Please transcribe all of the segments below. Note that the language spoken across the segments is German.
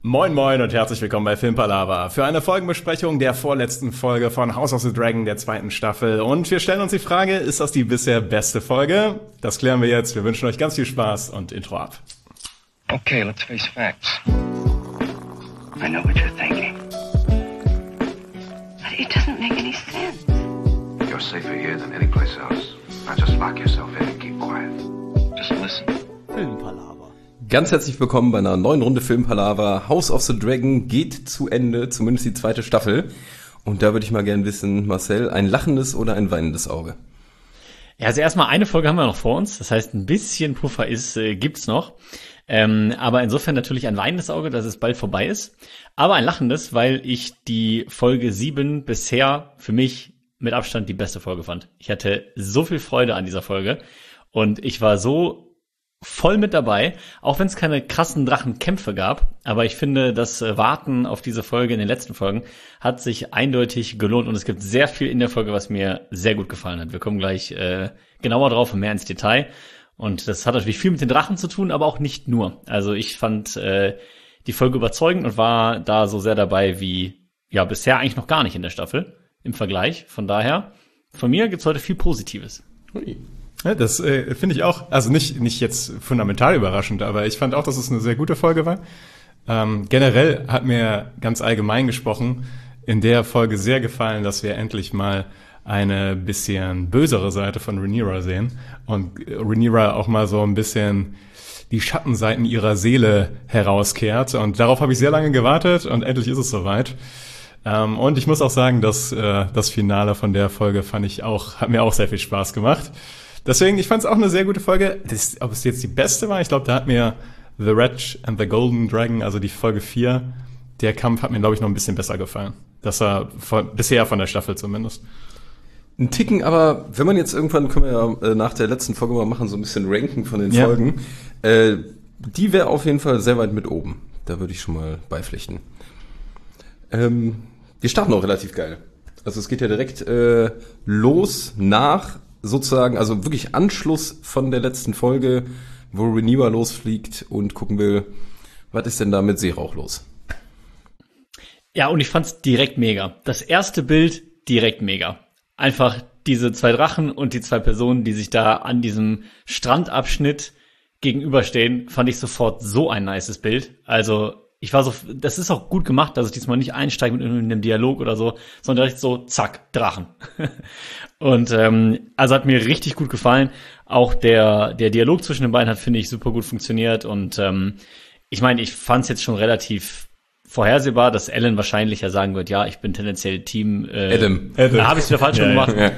Moin moin und herzlich willkommen bei Filmpalava für eine Folgenbesprechung der vorletzten Folge von House of the Dragon der zweiten Staffel. Und wir stellen uns die Frage, ist das die bisher beste Folge? Das klären wir jetzt. Wir wünschen euch ganz viel Spaß und Intro ab. Okay, let's face facts. I know what you're thinking. But it doesn't make any sense. You're safer here than any place else. Now just lock yourself in and keep quiet. Just listen. Filmpalava. Ganz herzlich willkommen bei einer neuen Runde Filmpalava. House of the Dragon geht zu Ende, zumindest die zweite Staffel. Und da würde ich mal gerne wissen, Marcel, ein lachendes oder ein weinendes Auge? Ja, also erstmal eine Folge haben wir noch vor uns. Das heißt, ein bisschen Puffer gibt's noch. Aber insofern natürlich ein weinendes Auge, dass es bald vorbei ist. Aber ein lachendes, weil ich die Folge 7 bisher für mich mit Abstand die beste Folge fand. Ich hatte so viel Freude an dieser Folge. Und ich war so voll mit dabei, auch wenn es keine krassen Drachenkämpfe gab. Aber ich finde, das Warten auf diese Folge in den letzten Folgen hat sich eindeutig gelohnt. Und es gibt sehr viel in der Folge, was mir sehr gut gefallen hat. Wir kommen gleich genauer drauf und mehr ins Detail. Und das hat natürlich viel mit den Drachen zu tun, aber auch nicht nur. Also ich fand die Folge überzeugend und war da so sehr dabei wie ja bisher eigentlich noch gar nicht in der Staffel im Vergleich. Von daher, von mir gibt's heute viel Positives. Hui. Ja, das finde ich auch, also nicht jetzt fundamental überraschend, aber ich fand auch, dass es eine sehr gute Folge war. Generell hat mir ganz allgemein gesprochen in der Folge sehr gefallen, dass wir endlich mal eine bisschen bösere Seite von Rhaenyra sehen und Rhaenyra auch mal so ein bisschen die Schattenseiten ihrer Seele herauskehrt. Und darauf habe ich sehr lange gewartet und endlich ist es soweit. Und ich muss auch sagen, dass das Finale von der Folge hat mir auch sehr viel Spaß gemacht. Deswegen, ich fand es auch eine sehr gute Folge. Ob es jetzt die beste war, ich glaube, da hat mir The Red and the Golden Dragon, also die Folge 4, der Kampf hat mir, glaube ich, noch ein bisschen besser gefallen. Das war bisher von der Staffel zumindest. Ein Ticken, aber wenn man jetzt irgendwann, können wir ja nach der letzten Folge mal machen, so ein bisschen ranken von den Folgen, die wäre auf jeden Fall sehr weit mit oben. Da würde ich schon mal beipflichten. Wir starten auch relativ geil. Also es geht ja direkt los nach sozusagen, also wirklich Anschluss von der letzten Folge, wo Rhaenyra losfliegt und gucken will, was ist denn da mit Seerauch los? Ja, und ich fand's direkt mega. Das erste Bild direkt mega. Einfach diese zwei Drachen und die zwei Personen, die sich da an diesem Strandabschnitt gegenüberstehen, fand ich sofort so ein nices Bild. Also ich war so, das ist auch gut gemacht, dass ich diesmal nicht einsteige mit irgendeinem Dialog oder so, sondern direkt so, zack, Drachen. Und also hat mir richtig gut gefallen. Auch der Dialog zwischen den beiden hat, finde ich, super gut funktioniert. Und ich meine, ich fand es jetzt schon relativ vorhersehbar, dass Ellen wahrscheinlich ja sagen wird, ja, ich bin tendenziell Team Adam. Da habe ich es wieder falsch gemacht. Ja.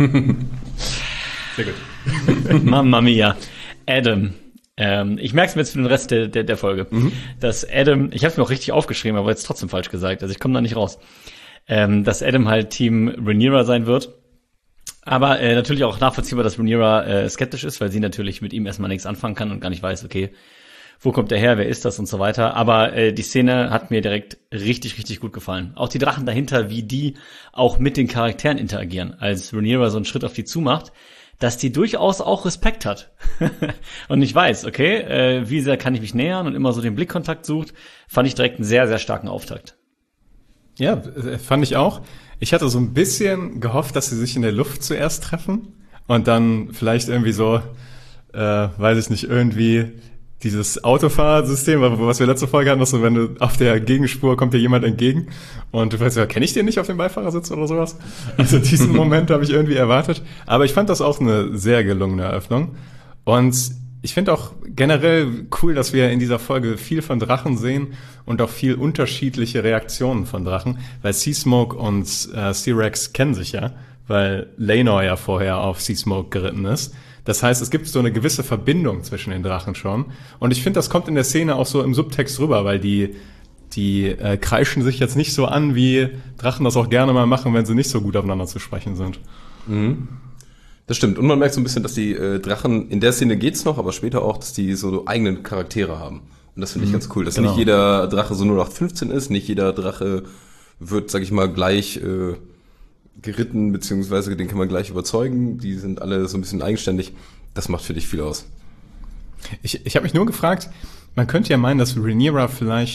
Sehr gut. Mamma mia. Adam. Ich merke es mir jetzt für den Rest der Folge, dass Adam, ich habe es mir auch richtig aufgeschrieben, aber jetzt trotzdem falsch gesagt, also ich komme da nicht raus, dass Adam halt Team Rhaenyra sein wird, aber natürlich auch nachvollziehbar, dass Rhaenyra skeptisch ist, weil sie natürlich mit ihm erstmal nichts anfangen kann und gar nicht weiß, okay, wo kommt er her, wer ist das und so weiter, aber die Szene hat mir direkt richtig, richtig gut gefallen. Auch die Drachen dahinter, wie die auch mit den Charakteren interagieren, als Rhaenyra so einen Schritt auf die zumacht, dass die durchaus auch Respekt hat. Und ich weiß, okay, wie sehr kann ich mich nähern und immer so den Blickkontakt sucht, fand ich direkt einen sehr, sehr starken Auftakt. Ja, fand ich auch. Ich hatte so ein bisschen gehofft, dass sie sich in der Luft zuerst treffen und dann vielleicht irgendwie so, weiß ich nicht, irgendwie dieses Autofahrsystem, was wir letzte Folge hatten, dass so, wenn du auf der Gegenspur kommt dir jemand entgegen und du weißt ja, kenne ich den nicht auf dem Beifahrersitz oder sowas? Also diesen Moment habe ich irgendwie erwartet. Aber ich fand das auch eine sehr gelungene Eröffnung. Und ich finde auch generell cool, dass wir in dieser Folge viel von Drachen sehen und auch viel unterschiedliche Reaktionen von Drachen, weil Seasmoke und Syrax kennen sich ja, weil Laenor ja vorher auf Seasmoke geritten ist. Das heißt, es gibt so eine gewisse Verbindung zwischen den Drachen schon. Und ich finde, das kommt in der Szene auch so im Subtext rüber, weil die kreischen sich jetzt nicht so an, wie Drachen das auch gerne mal machen, wenn sie nicht so gut aufeinander zu sprechen sind. Mhm. Das stimmt. Und man merkt so ein bisschen, dass die Drachen, in der Szene geht's noch, aber später auch, dass die so eigenen Charaktere haben. Und das finde ich ganz cool, dass nicht jeder Drache so 0815 ist, nicht jeder Drache wird, sag ich mal, gleich geritten, beziehungsweise den kann man gleich überzeugen. Die sind alle so ein bisschen eigenständig. Das macht für dich viel aus. Ich habe mich nur gefragt, man könnte ja meinen, dass Rhaenyra vielleicht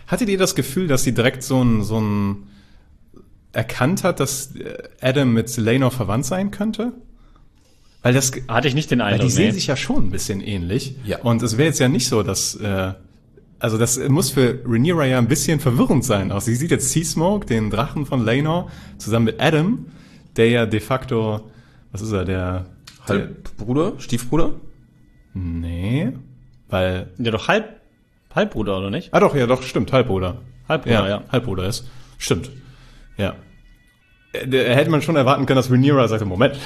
Hattet ihr das Gefühl, dass sie direkt so ein erkannt hat, dass Adam mit Laenor verwandt sein könnte? Weil das hatte ich nicht den Eindruck. Weil die sehen sich ja schon ein bisschen ähnlich. Ja. Und es wäre jetzt ja nicht so, dass also das muss für Rhaenyra ja ein bisschen verwirrend sein. Auch sie sieht jetzt Seasmoke, den Drachen von Laenor, zusammen mit Adam, der ja de facto, was ist er, der Halbbruder? Stiefbruder? Nee, weil Ja, doch Halbbruder, oder nicht? doch, ja, doch, stimmt, Halbbruder. Halbbruder, ja. Halbbruder ist. Stimmt. Ja. Hätte man schon erwarten können, dass Rhaenyra sagt, Moment.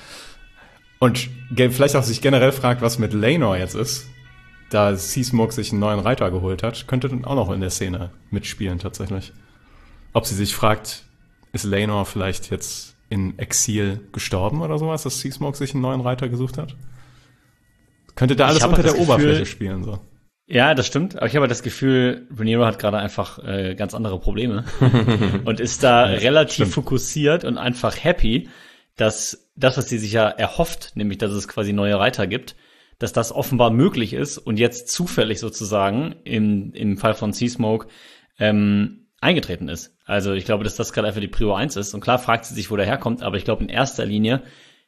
Und vielleicht auch sich generell fragt, was mit Laenor jetzt ist, da Seasmoke sich einen neuen Reiter geholt hat, könnte dann auch noch in der Szene mitspielen tatsächlich. Ob sie sich fragt, ist Laenor vielleicht jetzt in Exil gestorben oder sowas, dass Seasmoke sich einen neuen Reiter gesucht hat? Könnte da alles unter der Oberfläche spielen, so. Ja, das stimmt. Aber ich habe das Gefühl, Rhaenyra hat gerade einfach ganz andere Probleme und ist da relativ fokussiert und einfach happy, dass das, was sie sich ja erhofft, nämlich dass es quasi neue Reiter gibt, dass das offenbar möglich ist und jetzt zufällig sozusagen im Fall von Seasmoke eingetreten ist. Also ich glaube, dass das gerade einfach die Prio 1 ist. Und klar fragt sie sich, wo der herkommt, aber ich glaube in erster Linie,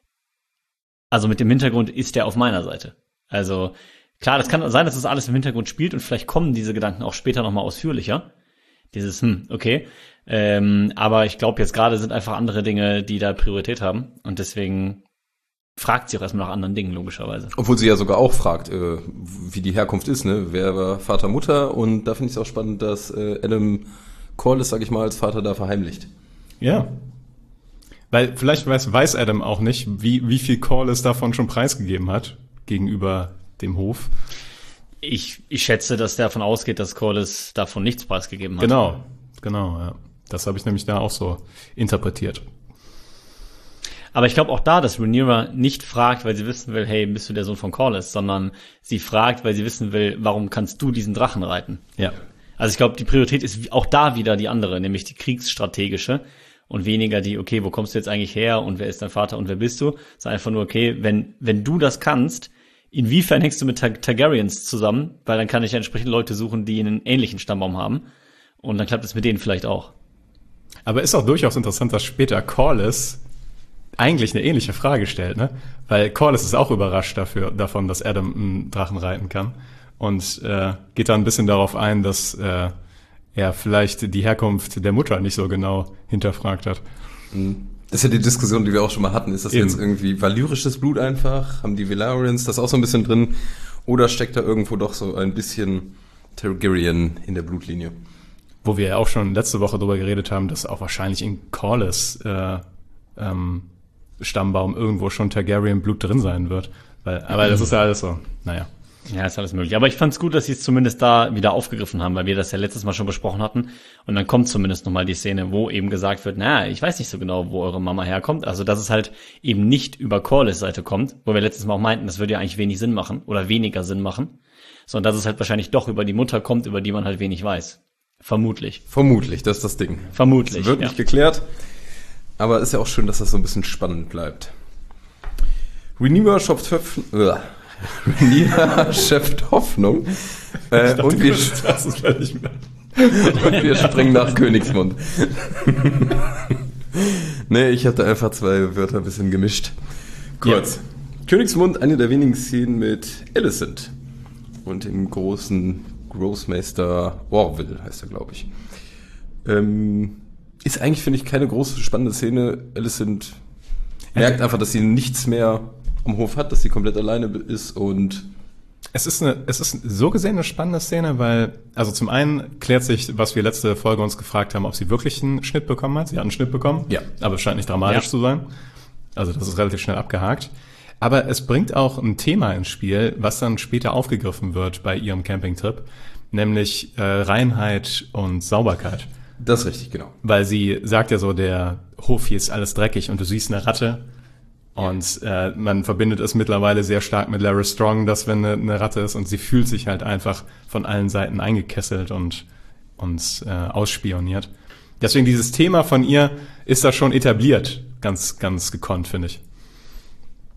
also mit dem Hintergrund ist der auf meiner Seite. Also klar, das kann sein, dass das alles im Hintergrund spielt und vielleicht kommen diese Gedanken auch später nochmal ausführlicher. Dieses, okay. Aber ich glaube, jetzt gerade sind einfach andere Dinge, die da Priorität haben. Und deswegen fragt sie auch erstmal nach anderen Dingen, logischerweise. Obwohl sie ja sogar auch fragt, wie die Herkunft ist, ne? Wer war Vater, Mutter? Und da finde ich es auch spannend, dass Adam Corlys, sag ich mal, als Vater da verheimlicht. Ja. Weil vielleicht weiß Adam auch nicht, wie viel Corlys davon schon preisgegeben hat gegenüber dem Hof. Ich schätze, dass der davon ausgeht, dass Corlys davon nichts preisgegeben hat. Genau, ja. Das habe ich nämlich da auch so interpretiert. Aber ich glaube auch da, dass Rhaenyra nicht fragt, weil sie wissen will, hey, bist du der Sohn von Corlys, sondern sie fragt, weil sie wissen will, warum kannst du diesen Drachen reiten? Ja. Also ich glaube, die Priorität ist auch da wieder die andere, nämlich die kriegsstrategische und weniger die, okay, wo kommst du jetzt eigentlich her und wer ist dein Vater und wer bist du? Es ist einfach nur, okay, wenn du das kannst, inwiefern hängst du mit Targaryens zusammen? Weil dann kann ich ja entsprechend Leute suchen, die einen ähnlichen Stammbaum haben. Und dann klappt es mit denen vielleicht auch. Aber ist auch durchaus interessant, dass später Corlys eigentlich eine ähnliche Frage stellt, ne? Weil Corlys ist auch überrascht davon, dass Adam einen Drachen reiten kann. Und geht da ein bisschen darauf ein, dass er vielleicht die Herkunft der Mutter nicht so genau hinterfragt hat. Das ist ja die Diskussion, die wir auch schon mal hatten. Ist das jetzt irgendwie valyrisches Blut einfach? Haben die Velaryon das auch so ein bisschen drin? Oder steckt da irgendwo doch so ein bisschen Targaryen in der Blutlinie? Wo wir ja auch schon letzte Woche drüber geredet haben, dass auch wahrscheinlich in Corlys Stammbaum irgendwo schon Targaryen-Blut drin sein wird. Aber das ist ja alles so, naja. Ja, ist alles möglich. Aber ich fand's gut, dass sie es zumindest da wieder aufgegriffen haben, weil wir das ja letztes Mal schon besprochen hatten. Und dann kommt zumindest nochmal die Szene, wo eben gesagt wird, ich weiß nicht so genau, wo eure Mama herkommt. Also, dass es halt eben nicht über Corlys Seite kommt, wo wir letztes Mal auch meinten, das würde ja eigentlich wenig Sinn machen oder weniger Sinn machen. Sondern dass es halt wahrscheinlich doch über die Mutter kommt, über die man halt wenig weiß. Vermutlich, das ist das Ding. Vermutlich. Das wird nicht geklärt. Aber ist ja auch schön, dass das so ein bisschen spannend bleibt. Rhaenyra schöpft Hoffnung. Und wir springen nach Königsmund. Nee, ich hatte einfach zwei Wörter ein bisschen gemischt. Kurz. Ja. Königsmund, eine der wenigen Szenen mit Alicent und dem großen Großmeister Orwell, heißt er, glaube ich. Ist eigentlich, finde ich, keine große, spannende Szene. Alicent merkt einfach, dass sie nichts mehr am Hof hat, dass sie komplett alleine ist und es ist so gesehen eine spannende Szene, weil, also zum einen klärt sich, was wir letzte Folge uns gefragt haben, ob sie wirklich einen Schnitt bekommen hat. Sie hat einen Schnitt bekommen. Ja. Aber es scheint nicht dramatisch zu sein. Also das ist relativ schnell abgehakt. Aber es bringt auch ein Thema ins Spiel, was dann später aufgegriffen wird bei ihrem Campingtrip, nämlich Reinheit und Sauberkeit. Das ist richtig, genau. Weil sie sagt ja so, der Hof hier ist alles dreckig und du siehst eine Ratte. Und man verbindet es mittlerweile sehr stark mit Larys Strong, dass wenn eine Ratte ist und sie fühlt sich halt einfach von allen Seiten eingekesselt und ausspioniert. Deswegen dieses Thema von ihr ist da schon etabliert. Ganz, ganz gekonnt, finde ich.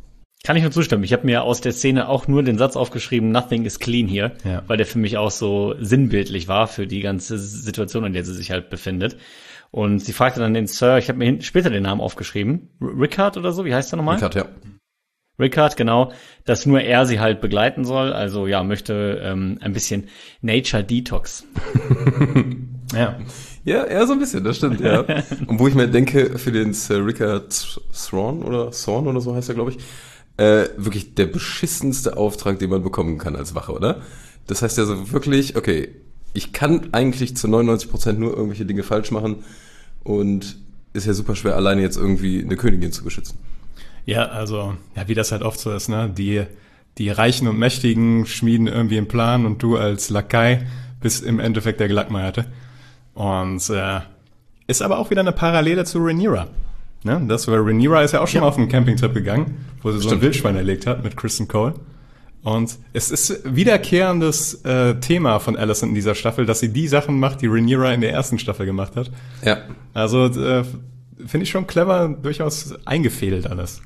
Kann ich nur zustimmen. Ich habe mir aus der Szene auch nur den Satz aufgeschrieben, nothing is clean here, weil der für mich auch so sinnbildlich war für die ganze Situation, in der sie sich halt befindet. Und sie fragte dann den Sir, ich habe mir später den Namen aufgeschrieben, Rickard oder so, wie heißt der nochmal? Rickard, ja. Rickard, genau, dass nur er sie halt begleiten soll, also ja, möchte ein bisschen Nature Detox. Ja, so ein bisschen, das stimmt, ja. Und wo ich mir denke, für den Sir Rickard Thrawn oder so heißt er, glaube ich, wirklich der beschissenste Auftrag, den man bekommen kann als Wache, oder? Das heißt ja so wirklich, okay, ich kann eigentlich zu 99% nur irgendwelche Dinge falsch machen und ist ja super schwer, alleine jetzt irgendwie eine Königin zu beschützen. Ja, also, ja, wie das halt oft so ist, ne? Die Reichen und Mächtigen schmieden irgendwie einen Plan und du als Lakai bist im Endeffekt der Gelackmeierte. Und ist aber auch wieder eine Parallele zu Rhaenyra. Ne? Rhaenyra ist ja auch schon mal auf einen Campingtrip gegangen, wo sie so ein Wildschwein erlegt hat mit Kristen Cole. Und es ist wiederkehrendes Thema von Alicent in dieser Staffel, dass sie die Sachen macht, die Rhaenyra in der ersten Staffel gemacht hat. Ja. Also finde ich schon clever, durchaus eingefädelt alles.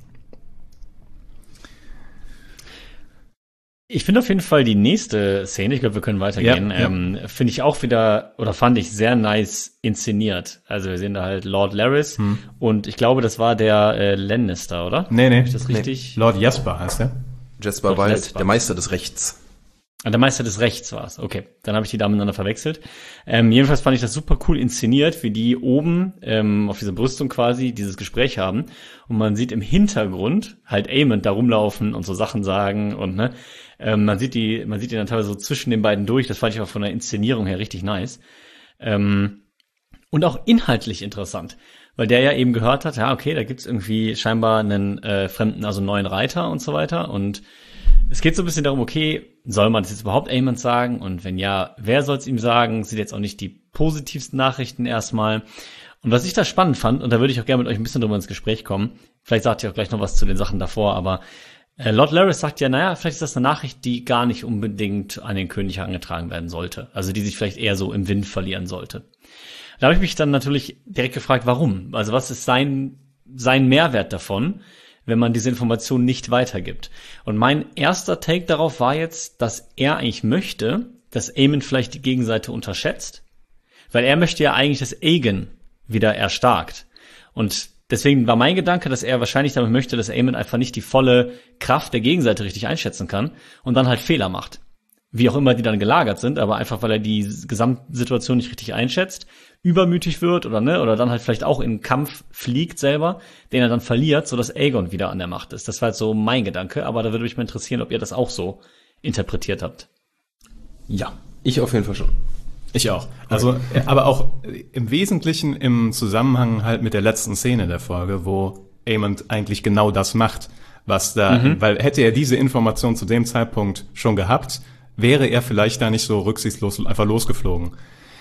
Ich finde auf jeden Fall die nächste Szene, ich glaube, wir können weitergehen, finde ich auch wieder, oder fand ich sehr nice inszeniert. Also wir sehen da halt Lord Larys und ich glaube, das war der Lannister, oder? Nee. Ist das richtig? Lord Jasper heißt der. Jasper Wild, der Meister des Rechts. Der Meister des Rechts war's. Okay, dann habe ich die da miteinander verwechselt. Jedenfalls fand ich das super cool inszeniert, wie die oben auf dieser Brüstung quasi dieses Gespräch haben. Und man sieht im Hintergrund halt Aemond da rumlaufen und so Sachen sagen und ne, man sieht die dann teilweise so zwischen den beiden durch. Das fand ich auch von der Inszenierung her richtig nice. Und auch inhaltlich interessant, weil der ja eben gehört hat, ja okay, da gibt's irgendwie scheinbar einen fremden, also neuen Reiter und so weiter. Und es geht so ein bisschen darum, okay, soll man das jetzt überhaupt Aemond sagen? Und wenn ja, wer soll es ihm sagen? Sind jetzt auch nicht die positivsten Nachrichten erstmal. Und was ich da spannend fand, und da würde ich auch gerne mit euch ein bisschen drüber ins Gespräch kommen, vielleicht sagt ihr auch gleich noch was zu den Sachen davor, aber Lord Larys sagt ja, naja, vielleicht ist das eine Nachricht, die gar nicht unbedingt an den König herangetragen werden sollte. Also die sich vielleicht eher so im Wind verlieren sollte. Da habe ich mich dann natürlich direkt gefragt, warum? Also was ist sein Mehrwert davon, wenn man diese Information nicht weitergibt? Und mein erster Take darauf war jetzt, dass er eigentlich möchte, dass Aemond vielleicht die Gegenseite unterschätzt, weil er möchte ja eigentlich, dass Aegon wieder erstarkt. Und deswegen war mein Gedanke, dass er wahrscheinlich damit möchte, dass Aemond einfach nicht die volle Kraft der Gegenseite richtig einschätzen kann und dann halt Fehler macht. Wie auch immer die dann gelagert sind, aber einfach, weil er die Gesamtsituation nicht richtig einschätzt, übermütig wird oder dann halt vielleicht auch in einen Kampf fliegt selber, den er dann verliert, sodass Aegon wieder an der Macht ist. Das war halt so mein Gedanke, aber da würde mich mal interessieren, ob ihr das auch so interpretiert habt. Ja, ich auf jeden Fall schon. Ich auch. Also, aber auch im Wesentlichen im Zusammenhang halt mit der letzten Szene der Folge, wo Aemond eigentlich genau das macht, was da, weil hätte er diese Information zu dem Zeitpunkt schon gehabt, wäre er vielleicht da nicht so rücksichtslos einfach losgeflogen.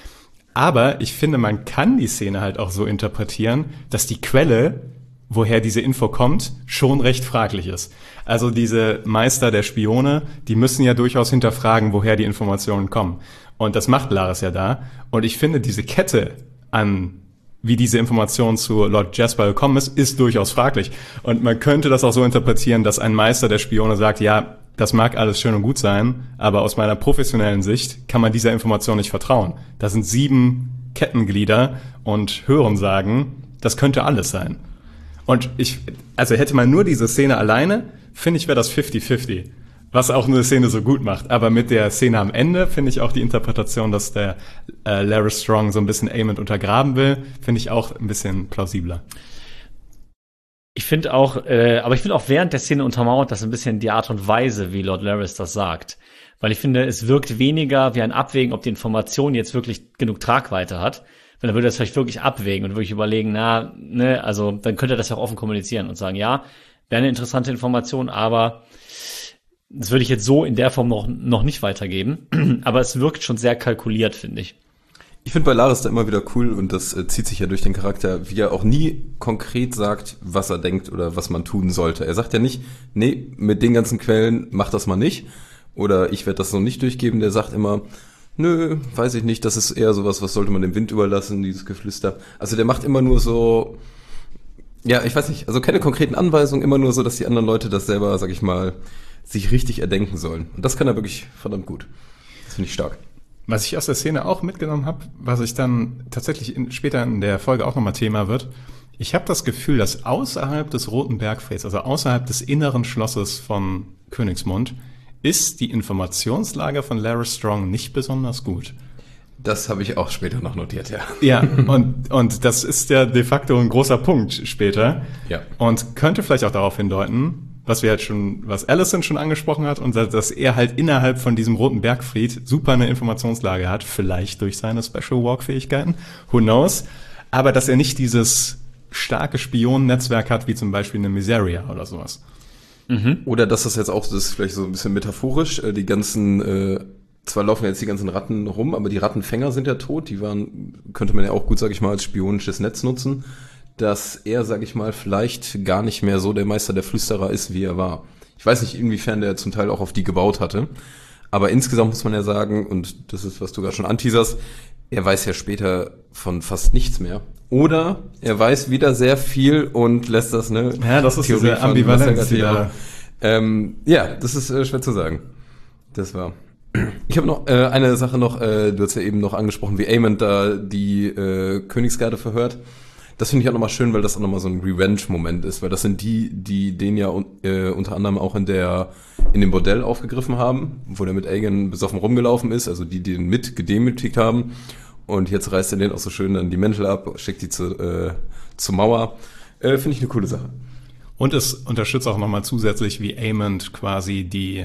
Aber ich finde, man kann die Szene halt auch so interpretieren, dass die Quelle, woher diese Info kommt, schon recht fraglich ist. Also diese Meister der Spione, die müssen ja durchaus hinterfragen, woher die Informationen kommen. Und das macht Larys ja da. Und ich finde, diese Kette an, wie diese Information zu Lord Jasper gekommen ist durchaus fraglich. Und man könnte das auch so interpretieren, dass ein Meister der Spione sagt, ja, das mag alles schön und gut sein, aber aus meiner professionellen Sicht kann man dieser Information nicht vertrauen. Da sind 7 Kettenglieder und Hörensagen, das könnte alles sein. Und also hätte man nur diese Szene alleine, finde ich, wäre das 50-50. Was auch eine Szene so gut macht. Aber mit der Szene am Ende finde ich auch die Interpretation, dass der Larys Strong so ein bisschen Aemond untergraben will, finde ich auch ein bisschen plausibler. Ich finde auch, aber ich finde auch während der Szene untermauert das ein bisschen die Art und Weise, wie Lord Larys das sagt. Weil ich finde, es wirkt weniger wie ein Abwägen, ob die Information jetzt wirklich genug Tragweite hat. Weil dann würde er das vielleicht wirklich abwägen und wirklich überlegen, also dann könnte er das ja auch offen kommunizieren und sagen, ja, wäre eine interessante Information, aber das würde ich jetzt so in der Form noch nicht weitergeben. Aber es wirkt schon sehr kalkuliert, finde ich. Ich finde bei Larys da immer wieder cool, und das zieht sich ja durch den Charakter, wie er auch nie konkret sagt, was er denkt oder was man tun sollte. Er sagt ja nicht, nee, mit den ganzen Quellen mach das mal nicht, oder ich werde das noch nicht durchgeben. Der sagt immer, nö, weiß ich nicht, das ist eher sowas, was sollte man dem Wind überlassen, dieses Geflüster. Also der macht immer nur so, Ja, ich weiß nicht. Also keine konkreten Anweisungen, immer nur so, dass die anderen Leute das selber, sag ich mal, sich richtig erdenken sollen. Und das kann er wirklich verdammt gut. Das finde ich stark. Was ich aus der Szene auch mitgenommen habe, was ich dann tatsächlich später in der Folge auch nochmal Thema wird, ich habe das Gefühl, dass außerhalb des Roten Bergfrieds, also außerhalb des inneren Schlosses von Königsmund, ist die Informationslage von Laris Strong nicht besonders gut. Das habe ich auch später noch notiert, ja. Ja, und das ist ja de facto ein großer Punkt später. Ja. Und könnte vielleicht auch darauf hindeuten, was Allison schon angesprochen hat, und dass er halt innerhalb von diesem Roten Bergfried super eine Informationslage hat, vielleicht durch seine Special Walk-Fähigkeiten, who knows, aber dass er nicht dieses starke Spionennetzwerk hat, wie zum Beispiel eine Miseria oder sowas. Oder dass das jetzt auch, das ist vielleicht so ein bisschen metaphorisch, die ganzen, zwar laufen jetzt die ganzen Ratten rum, aber die Rattenfänger sind ja tot, die könnte man ja auch gut, sag ich mal, als spionisches Netz nutzen, dass er, sag ich mal, vielleicht gar nicht mehr so der Meister der Flüsterer ist, wie er war. Ich weiß nicht, inwiefern der zum Teil auch auf die gebaut hatte, aber insgesamt muss man ja sagen, und das ist, was du gerade schon anteaserst, er weiß ja später von fast nichts mehr. Oder er weiß wieder sehr viel und lässt das, ne? Ja, das ist diese Ambivalenz. Ja, das ist schwer zu sagen. Das war. Ich habe noch eine Sache noch, du hast ja eben noch angesprochen, wie Aemond da die Königsgarde verhört. Das finde ich auch nochmal schön, weil das auch nochmal so ein Revenge-Moment ist, weil das sind die den ja unter anderem auch in dem Bordell aufgegriffen haben, wo der mit Aegon besoffen rumgelaufen ist, also die den mit gedemütigt haben. Und jetzt reißt er denen auch so schön dann die Mäntel ab, schickt die zur Mauer. Finde ich eine coole Sache. Und es unterstützt auch nochmal zusätzlich, wie Aemond quasi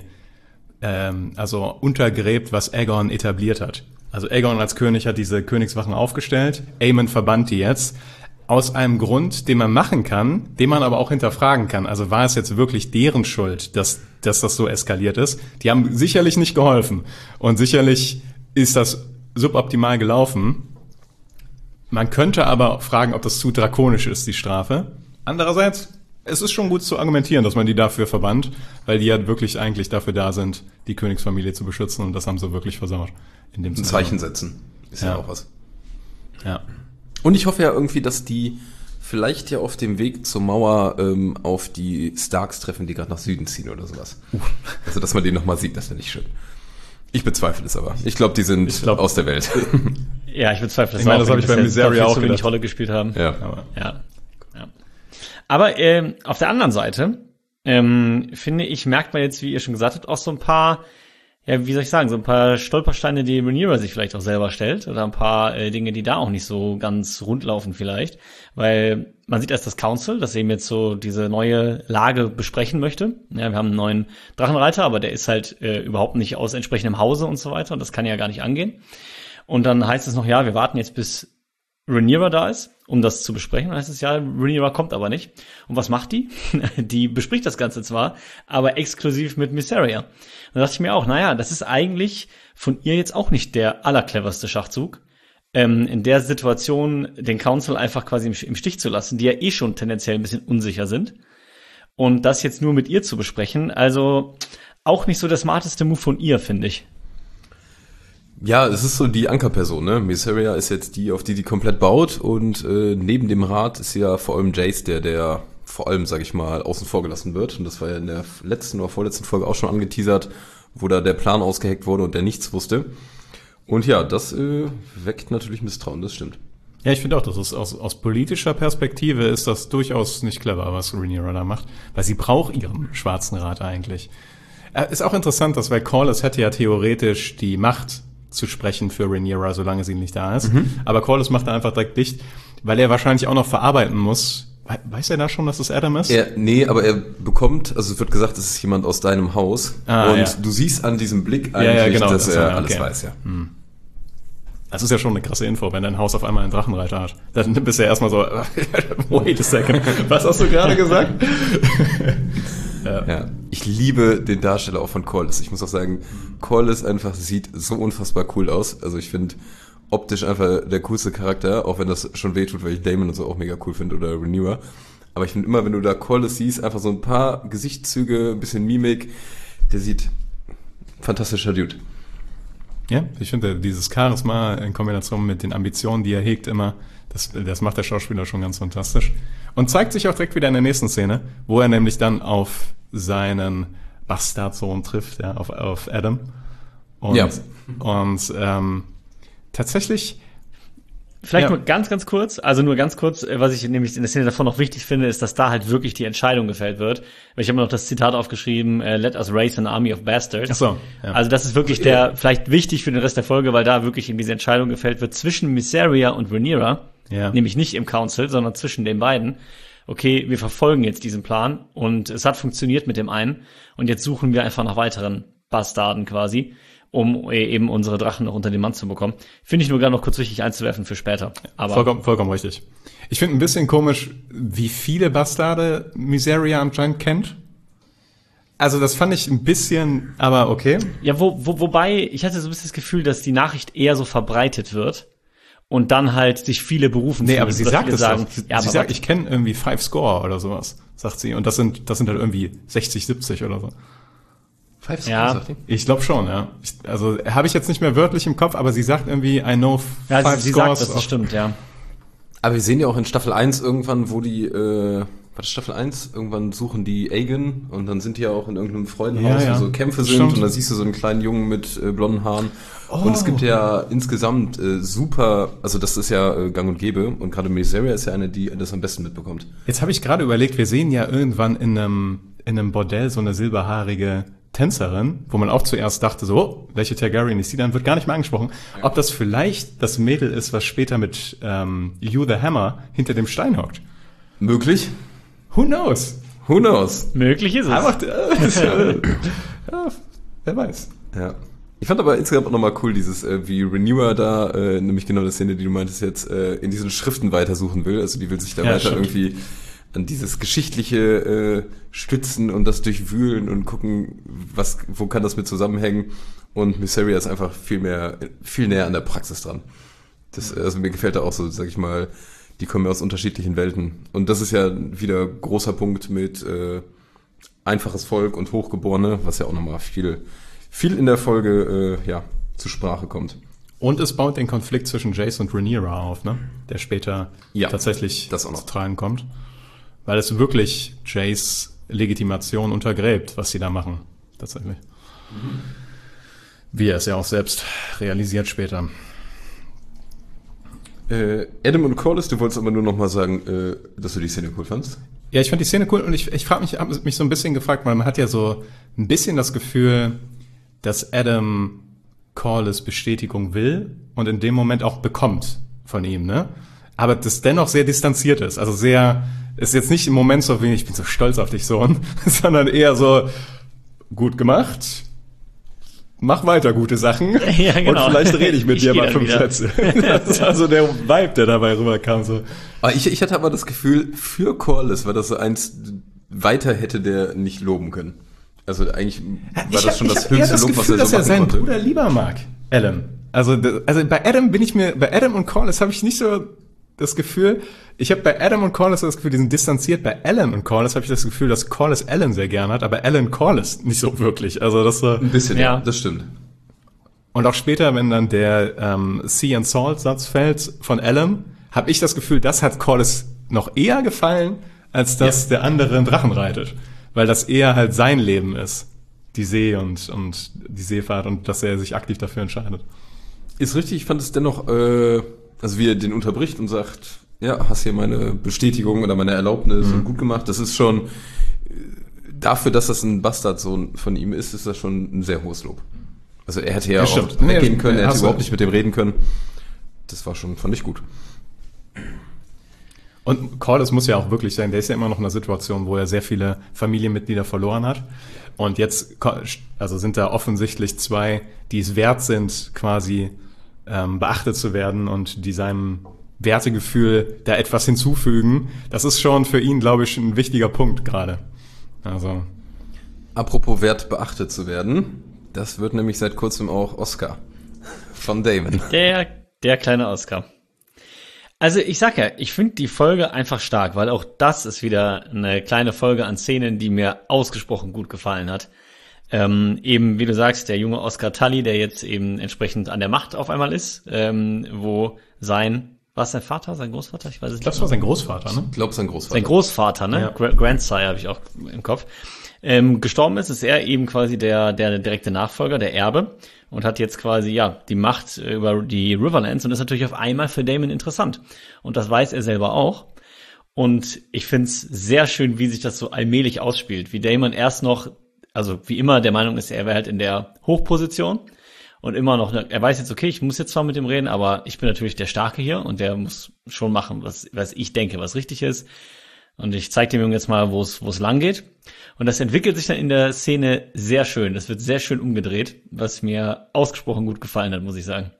also untergräbt, was Aegon etabliert hat. Also Aegon als König hat diese Königswachen aufgestellt, Aemond verbannt die jetzt. Aus einem Grund, den man machen kann, den man aber auch hinterfragen kann. Also war es jetzt wirklich deren Schuld, dass das so eskaliert ist? Die haben sicherlich nicht geholfen. Und sicherlich ist das suboptimal gelaufen. Man könnte aber fragen, ob das zu drakonisch ist, die Strafe. Andererseits, es ist schon gut zu argumentieren, dass man die dafür verbannt, weil die ja wirklich eigentlich dafür da sind, die Königsfamilie zu beschützen, und das haben sie wirklich versaut. In dem Ein Zeichen setzen. Ist ja auch was. Ja. Und ich hoffe ja irgendwie, dass die vielleicht ja auf dem Weg zur Mauer auf die Starks treffen, die gerade nach Süden ziehen oder sowas. Also, dass man die nochmal sieht, das finde ich schön. Ich bezweifle es aber. Ich glaube, die sind aus der Welt. Ja, ich bezweifle es auch. Ich meine, das habe ich bei Miseria auch wenig Rolle gespielt haben. Ja. Aber auf der anderen Seite, finde ich, merkt man jetzt, wie ihr schon gesagt habt, auch so ein paar, ja, wie soll ich sagen, so ein paar Stolpersteine, die Rhaenyra sich vielleicht auch selber stellt, oder ein paar Dinge, die da auch nicht so ganz rund laufen vielleicht, weil man sieht erst das Council, das eben jetzt so diese neue Lage besprechen möchte. Ja, wir haben einen neuen Drachenreiter, aber der ist halt überhaupt nicht aus entsprechendem Hause und so weiter, und das kann ja gar nicht angehen. Und dann heißt es noch, ja, wir warten jetzt, bis Rhaenyra da ist, um das zu besprechen. Dann heißt es, ja, Rhaenyra kommt aber nicht. Und was macht die? Die bespricht das Ganze zwar, aber exklusiv mit Mysaria. Da dachte ich mir auch, naja, das ist eigentlich von ihr jetzt auch nicht der allercleverste Schachzug, in der Situation den Council einfach quasi im Stich zu lassen, die ja eh schon tendenziell ein bisschen unsicher sind. Und das jetzt nur mit ihr zu besprechen, also auch nicht so der smarteste Move von ihr, finde ich. Ja, es ist so die Ankerperson, ne? Mysaria ist jetzt die, auf die komplett baut, und neben dem Rat ist ja vor allem Jace, der vor allem, sag ich mal, außen vor gelassen wird. Und das war ja in der letzten oder vorletzten Folge auch schon angeteasert, wo da der Plan ausgeheckt wurde und der nichts wusste. Und ja, das weckt natürlich Misstrauen, das stimmt. Ja, ich finde auch, das ist aus politischer Perspektive ist das durchaus nicht clever, was Rhaenyra da macht, weil sie braucht ihren schwarzen Rat eigentlich. Ist auch interessant, dass, weil Corlys hätte ja theoretisch die Macht zu sprechen für Rhaenyra, solange sie nicht da ist. Aber Corlys macht er einfach direkt dicht, weil er wahrscheinlich auch noch verarbeiten muss. Weiß er da schon, dass es Adam ist? Nee, aber er bekommt, also es wird gesagt, es ist jemand aus deinem Haus. Und du siehst an diesem Blick eigentlich, genau, dass er alles weiß, ja. Das ist ja schon eine krasse Info, wenn dein Haus auf einmal einen Drachenreiter hat. Dann bist du ja erstmal so, wait a second, was hast du gerade gesagt? Ja, ich liebe den Darsteller auch von Corlys. Ich muss auch sagen, Corlys einfach sieht so unfassbar cool aus. Also ich finde optisch einfach der coolste Charakter, auch wenn das schon wehtut, weil ich Daemon und so auch mega cool finde oder Rhaenyra. Aber ich finde immer, wenn du da Corlys siehst, einfach so ein paar Gesichtszüge, ein bisschen Mimik, der sieht fantastischer Dude. Ja, ich finde dieses Charisma in Kombination mit den Ambitionen, die er hegt immer, das macht der Schauspieler schon ganz fantastisch. Und zeigt sich auch direkt wieder in der nächsten Szene, wo er nämlich dann auf seinen Bastardsohn trifft, ja, auf Adam. Und tatsächlich... Vielleicht nur ganz kurz, was ich nämlich in der Szene davon noch wichtig finde, ist, dass da halt wirklich die Entscheidung gefällt wird. Ich habe mir noch das Zitat aufgeschrieben, let us raise an army of bastards. Ach so, ja. Also das ist wirklich vielleicht wichtig für den Rest der Folge, weil da wirklich eben diese Entscheidung gefällt wird zwischen Mysaria und Rhaenyra, nämlich nicht im Council, sondern zwischen den beiden. Okay, wir verfolgen jetzt diesen Plan und es hat funktioniert mit dem einen und jetzt suchen wir einfach nach weiteren Bastarden quasi, um eben unsere Drachen noch unter den Mann zu bekommen. Finde ich nur gerade noch kurz wichtig einzuwerfen für später. Aber vollkommen richtig. Ich finde ein bisschen komisch, wie viele Bastarde Mysaria anscheinend kennt. Also das fand ich ein bisschen, aber okay. Ja, wobei, ich hatte so ein bisschen das Gefühl, dass die Nachricht eher so verbreitet wird und dann halt sich viele berufen. Nee, aber sie sagt es sagen, sie sagt, ich kenne irgendwie 5 Score oder sowas, sagt sie. Und das sind halt irgendwie 60, 70 oder so. 5 Score, ja, sagt die? Ich glaube schon, ja. Also habe ich jetzt nicht mehr wörtlich im Kopf, aber sie sagt irgendwie, I know 5 sie Scores. sagt, das stimmt, ja. Aber wir sehen ja auch in Staffel 1 irgendwann, wo die, war das Staffel 1? Irgendwann suchen die Aegon und dann sind die ja auch in irgendeinem Freudenhaus, wo so Kämpfe sind und dann siehst du so einen kleinen Jungen mit blonden Haaren. Und es gibt ja insgesamt super, also das ist ja gang und gäbe und gerade Mysaria ist ja eine, die das am besten mitbekommt. Jetzt habe ich gerade überlegt, wir sehen ja irgendwann in einem Bordell so eine silberhaarige Tänzerin, wo man auch zuerst dachte, so, welche Targaryen ist die, dann wird gar nicht mehr angesprochen, ob das vielleicht das Mädel ist, was später mit Hugh the Hammer hinter dem Stein hockt. Möglich? Who knows? Who knows? Möglich ist es. Einfach, ja, wer weiß. Ja. Ich fand aber insgesamt auch nochmal cool, dieses, wie Rhaenyra da, nämlich genau die Szene, die du meintest jetzt, in diesen Schriften weitersuchen will. Also die will sich da weiter irgendwie an dieses Geschichtliche stützen und das durchwühlen und gucken, wo kann das mit zusammenhängen. Und Mysaria ist einfach viel näher an der Praxis dran. Also mir gefällt da auch so, sag ich mal, die kommen ja aus unterschiedlichen Welten. Und das ist ja wieder großer Punkt mit einfaches Volk und Hochgeborene, was ja auch nochmal viel in der Folge zur Sprache kommt. Und es baut den Konflikt zwischen Jace und Rhaenyra auf, ne? Der später tatsächlich das auch noch zu tragen kommt. Weil es wirklich Jace Legitimation untergräbt, was sie da machen. Tatsächlich. Mhm. Wie er es ja auch selbst realisiert später. Adam und Corlys, du wolltest aber nur noch mal sagen, dass du die Szene cool fandst. Ja, ich fand die Szene cool und ich habe mich so ein bisschen gefragt, weil man hat ja so ein bisschen das Gefühl, dass Adam Corlys Bestätigung will und in dem Moment auch bekommt von ihm, ne? Aber das dennoch sehr distanziert ist. Also ist jetzt nicht im Moment so wie, ich bin so stolz auf dich, Sohn, sondern eher so, gut gemacht, mach weiter gute Sachen ja, genau. Und vielleicht rede ich mit dir mal 5 Sätze. Das war so der Vibe, der dabei rüberkam. So. Aber ich hatte aber das Gefühl, für Corlys war das so eins, weiter hätte der nicht loben können. Also eigentlich war das schon das höchste Lob, was er so machen konnte. Ich habe dass er seinen Bruder lieber mag, Alan. Also bei Adam und Corlys habe ich nicht so das Gefühl, ich habe bei Adam und Corlys das Gefühl, die sind distanziert. Bei Alan und Corlys habe ich das Gefühl, dass Corlys Alan sehr gern hat, aber Alan Corlys nicht so wirklich. Also das ein bisschen, ja, das stimmt. Und auch später, wenn dann der Sea and Salt Satz fällt von Alan, habe ich das Gefühl, das hat Corlys noch eher gefallen, als dass der andere einen Drachen reitet. Weil das eher halt sein Leben ist. Die See und die Seefahrt und dass er sich aktiv dafür entscheidet. Ist richtig, ich fand es dennoch, also wie er den unterbricht und sagt, ja, hast hier meine Bestätigung oder meine Erlaubnis und gut gemacht. Das ist schon, dafür, dass das ein Bastardsohn von ihm ist das schon ein sehr hohes Lob. Also er hätte ja auch weggehen können, er hätte überhaupt nicht mit dem reden können. Das war schon, fand ich gut. Und Corlys muss ja auch wirklich sein, der ist ja immer noch in einer Situation, wo er sehr viele Familienmitglieder verloren hat. Und jetzt also sind da offensichtlich 2, die es wert sind, quasi beachtet zu werden und die seinem Wertegefühl da etwas hinzufügen. Das ist schon für ihn, glaube ich, ein wichtiger Punkt gerade. Also. Apropos wert beachtet zu werden, das wird nämlich seit kurzem auch Oscar von Daemon. Der kleine Oscar. Also ich sag ja, ich finde die Folge einfach stark, weil auch das ist wieder eine kleine Folge an Szenen, die mir ausgesprochen gut gefallen hat. Eben, wie du sagst, der junge Oscar Tully, der jetzt eben entsprechend an der Macht auf einmal ist, wo sein War es sein Vater, sein Großvater? Ich weiß es nicht. Das war sein Großvater, ne? Ich glaube, sein Großvater. Sein Großvater, ne? Ja. Grandsire habe ich auch im Kopf. Gestorben ist er eben quasi der direkte Nachfolger, der Erbe und hat jetzt quasi, ja, die Macht über die Riverlands und ist natürlich auf einmal für Daemon interessant. Und das weiß er selber auch. Und ich find's sehr schön, wie sich das so allmählich ausspielt. Wie Daemon erst noch, also wie immer der Meinung ist, er wäre halt in der Hochposition. Und immer noch, er weiß jetzt, okay, ich muss jetzt zwar mit ihm reden, aber ich bin natürlich der Starke hier und der muss schon machen, was ich denke, was richtig ist. Und ich zeige dem Jungen jetzt mal, wo es lang geht. Und das entwickelt sich dann in der Szene sehr schön. Das wird sehr schön umgedreht, was mir ausgesprochen gut gefallen hat, muss ich sagen.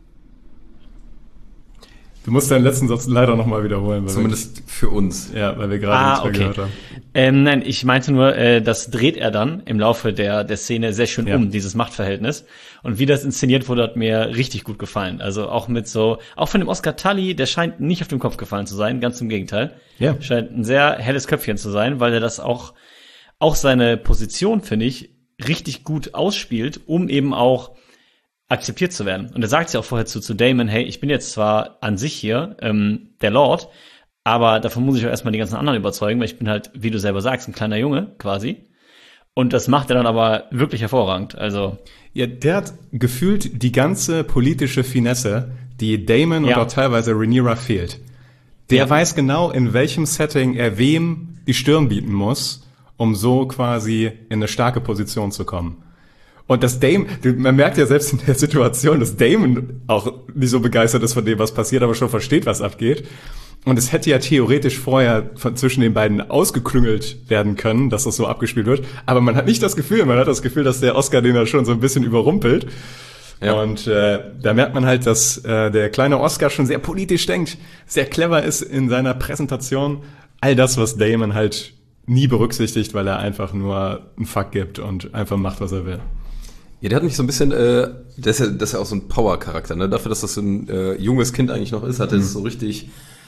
Du musst deinen letzten Satz leider nochmal wiederholen. Zumindest für uns. Ja, weil wir gerade nichts mehr gehört haben. Nein, ich meinte nur, das dreht er dann im Laufe der Szene sehr schön um, dieses Machtverhältnis. Und wie das inszeniert wurde, hat mir richtig gut gefallen. Also auch auch von dem Oscar Tully, der scheint nicht auf den Kopf gefallen zu sein, ganz im Gegenteil. Ja. Scheint ein sehr helles Köpfchen zu sein, weil er das auch seine Position, finde ich, richtig gut ausspielt, um eben auch akzeptiert zu werden. Und er sagt ja auch vorher zu Daemon, hey, ich bin jetzt zwar an sich hier der Lord, aber davon muss ich auch erstmal die ganzen anderen überzeugen, weil ich bin halt, wie du selber sagst, ein kleiner Junge quasi. Und das macht er dann aber wirklich hervorragend. Also ja, der hat gefühlt die ganze politische Finesse, die Daemon und auch teilweise Rhaenyra fehlt. Der weiß genau, in welchem Setting er wem die Stirn bieten muss, um so quasi in eine starke Position zu kommen. Und dass man merkt ja selbst in der Situation, dass Daemon auch nicht so begeistert ist von dem, was passiert, aber schon versteht, was abgeht. Und es hätte ja theoretisch vorher zwischen den beiden ausgeklüngelt werden können, dass das so abgespielt wird. Aber man hat nicht das Gefühl, man hat das Gefühl, dass der Oscar den da schon so ein bisschen überrumpelt. Ja. Und da merkt man halt, dass der kleine Oscar schon sehr politisch denkt, sehr clever ist in seiner Präsentation. All das, was Daemon halt nie berücksichtigt, weil er einfach nur einen Fuck gibt und einfach macht, was er will. Ja, der hat mich so ein bisschen, das ist ja auch so ein Power-Charakter, ne? Dafür, dass das so ein junges Kind eigentlich noch ist, hat er es so richtig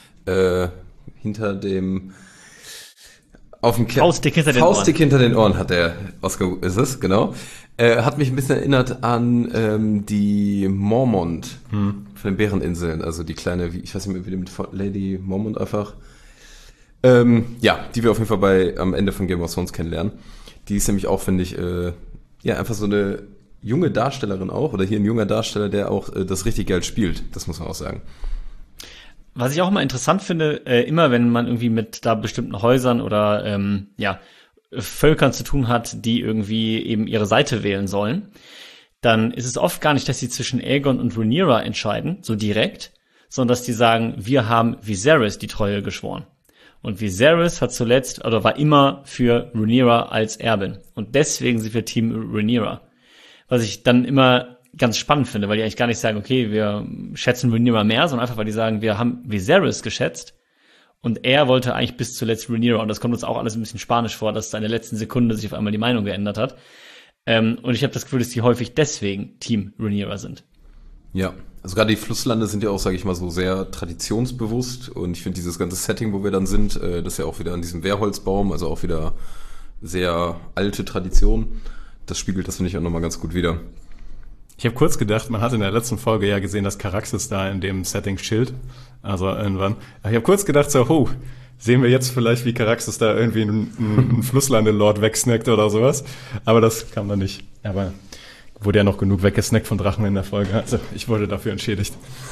hinter dem Faustdick hinter den Ohren hat der Oscar, ist es, genau. Hat mich ein bisschen erinnert an die Mormont von den Bäreninseln, also die kleine, ich weiß nicht mehr, wie mit Lady Mormont einfach. Ja, die wir auf jeden Fall am Ende von Game of Thrones kennenlernen. Die ist nämlich auch, finde ich, einfach so eine junge Darstellerin auch, oder hier ein junger Darsteller, der auch das richtig geil spielt, das muss man auch sagen. Was ich auch immer interessant finde, immer wenn man irgendwie mit da bestimmten Häusern oder Völkern zu tun hat, die irgendwie eben ihre Seite wählen sollen, dann ist es oft gar nicht, dass sie zwischen Aegon und Rhaenyra entscheiden, so direkt, sondern dass die sagen, wir haben Viserys die Treue geschworen. Und Viserys war immer für Rhaenyra als Erbin. Und deswegen sind wir Team Rhaenyra. Was ich dann immer ganz spannend finde, weil die eigentlich gar nicht sagen, okay, wir schätzen Rhaenyra mehr, sondern einfach, weil die sagen, wir haben Viserys geschätzt und er wollte eigentlich bis zuletzt Rhaenyra. Und das kommt uns auch alles ein bisschen spanisch vor, dass da in der letzten Sekunde sich auf einmal die Meinung geändert hat. Und ich habe das Gefühl, dass die häufig deswegen Team Rhaenyra sind. Ja, also gerade die Flusslande sind ja auch, sage ich mal, so sehr traditionsbewusst und ich finde dieses ganze Setting, wo wir dann sind, das ist ja auch wieder an diesem Wehrholzbaum, also auch wieder sehr alte Tradition. Das spiegelt das, finde ich, auch nochmal ganz gut wider. Ich habe kurz gedacht, man hat in der letzten Folge ja gesehen, dass Caraxes da in dem Setting chillt. Also irgendwann. Ich habe kurz gedacht so, sehen wir jetzt vielleicht, wie Caraxes da irgendwie einen Flusslande-Lord wegsnackt oder sowas. Aber das kam dann nicht. Aber wurde ja noch genug weggesnackt von Drachen in der Folge. Also ich wurde dafür entschädigt.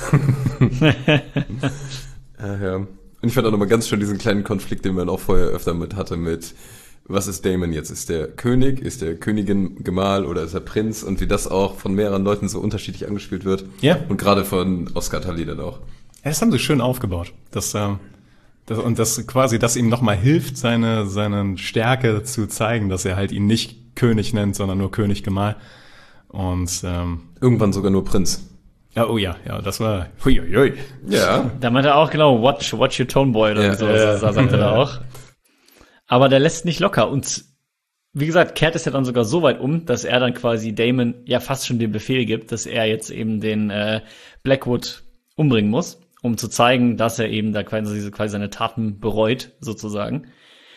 Ja. Und ich fand auch nochmal ganz schön diesen kleinen Konflikt, den man auch vorher öfter mit was ist Daemon jetzt? Ist der König? Ist der Königin Gemahl oder ist er Prinz? Und wie das auch von mehreren Leuten so unterschiedlich angespielt wird. Ja. Und gerade von Oscar Tully dann auch. Ja, das haben sie schön aufgebaut. Das quasi, dass ihm nochmal hilft, seine Stärke zu zeigen, dass er halt ihn nicht König nennt, sondern nur König Gemahl. Und irgendwann sogar nur Prinz. Ja, oh ja, das war huiuiui. Ja. Da meinte er auch genau, watch your tone boy oder so, sagt er da auch. Aber der lässt nicht locker und wie gesagt, kehrt es ja dann sogar so weit um, dass er dann quasi Daemon ja fast schon den Befehl gibt, dass er jetzt eben den Blackwood umbringen muss, um zu zeigen, dass er eben da quasi seine Taten bereut, sozusagen.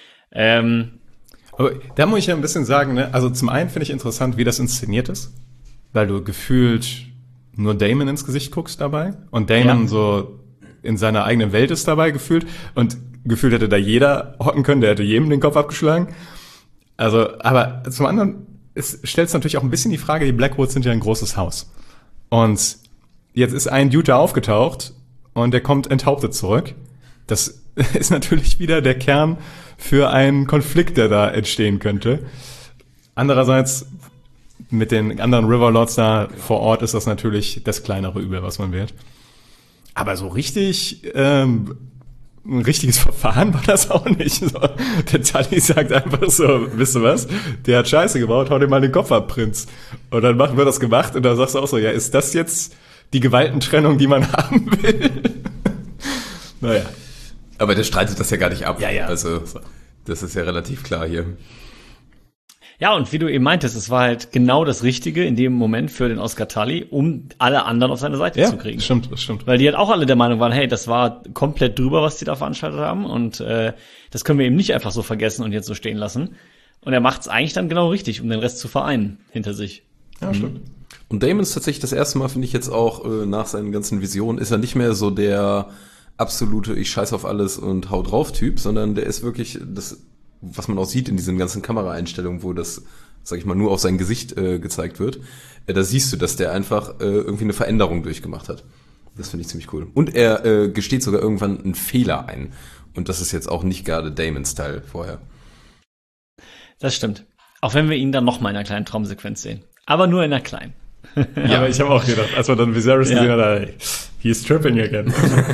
Aber da muss ich ja ein bisschen sagen, ne? Also zum einen finde ich interessant, wie das inszeniert ist, weil du gefühlt nur Daemon ins Gesicht guckst dabei und Daemon so in seiner eigenen Welt ist dabei gefühlt. Und gefühlt hätte da jeder hocken können, der hätte jedem den Kopf abgeschlagen. Also, aber zum anderen stellt es natürlich auch ein bisschen die Frage, die Blackwoods sind ja ein großes Haus. Und jetzt ist ein Dude da aufgetaucht und der kommt enthauptet zurück. Das ist natürlich wieder der Kern für einen Konflikt, der da entstehen könnte. Andererseits, mit den anderen Riverlords da vor Ort ist das natürlich das kleinere Übel, was man wählt. Aber so richtig, ein richtiges Verfahren war das auch nicht. So, der Tully sagt einfach so, wisst ihr was? Der hat Scheiße gebaut, hau dir mal den Kopf ab, Prinz. Und dann wird das gemacht und dann sagst du auch so, ja, ist das jetzt die Gewaltentrennung, die man haben will? Naja. Aber der streitet das ja gar nicht ab. Ja. Also, das ist ja relativ klar hier. Ja, und wie du eben meintest, es war halt genau das Richtige in dem Moment für den Oscar Tully, um alle anderen auf seine Seite zu kriegen. Das stimmt. Weil die halt auch alle der Meinung waren, hey, das war komplett drüber, was die da veranstaltet haben und das können wir eben nicht einfach so vergessen und jetzt so stehen lassen. Und er macht es eigentlich dann genau richtig, um den Rest zu vereinen hinter sich. Ja, stimmt. Und Damon ist tatsächlich das erste Mal, finde ich jetzt auch, nach seinen ganzen Visionen, ist er nicht mehr so der absolute ich scheiß auf alles und hau drauf Typ, sondern der ist wirklich das, was man auch sieht in diesen ganzen Kameraeinstellungen, wo das, sag ich mal, nur auf sein Gesicht gezeigt wird, da siehst du, dass der einfach irgendwie eine Veränderung durchgemacht hat. Das finde ich ziemlich cool. Und er gesteht sogar irgendwann einen Fehler ein. Und das ist jetzt auch nicht gerade Damons Teil vorher. Das stimmt. Auch wenn wir ihn dann noch mal in einer kleinen Traumsequenz sehen. Aber nur in einer kleinen. Ja, aber ich habe auch gedacht, als man dann Viserys gesehen hat, hey, he's tripping again.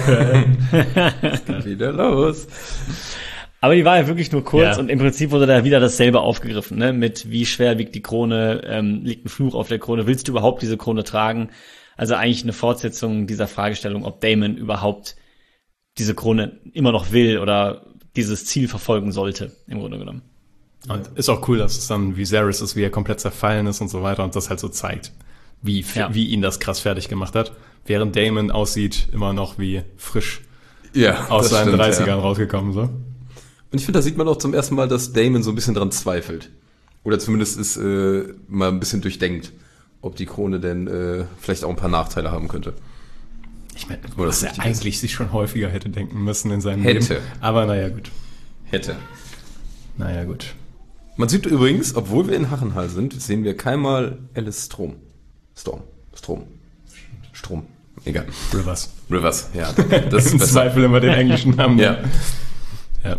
Wieder los. Aber die war ja wirklich nur kurz Ja. und im Prinzip wurde da wieder dasselbe aufgegriffen, ne? Mit wie schwer wiegt die Krone, liegt ein Fluch auf der Krone, willst du überhaupt diese Krone tragen? Also eigentlich eine Fortsetzung dieser Fragestellung, ob Daemon überhaupt diese Krone immer noch will oder dieses Ziel verfolgen sollte, im Grunde genommen. Und ist auch cool, dass es dann Viserys ist, wie er komplett zerfallen ist und so weiter und das halt so zeigt, wie ihn das krass fertig gemacht hat. Während Daemon aussieht immer noch wie frisch aus seinen 30ern rausgekommen, so. Und ich finde, da sieht man auch zum ersten Mal, dass Daemon so ein bisschen dran zweifelt. Oder zumindest ist mal ein bisschen durchdenkt, ob die Krone denn vielleicht auch ein paar Nachteile haben könnte. Ich meine, Oder was das er richtig eigentlich sich schon häufiger hätte denken müssen in seinem Hätte. Leben. Aber naja, gut. Hätte. Naja, gut. Man sieht übrigens, obwohl wir in Hachenhall sind, sehen wir keinmal Alice Strom. Egal. Rivers, ja. Das ist im besser. Zweifel immer den englischen Namen. Ja. Ja.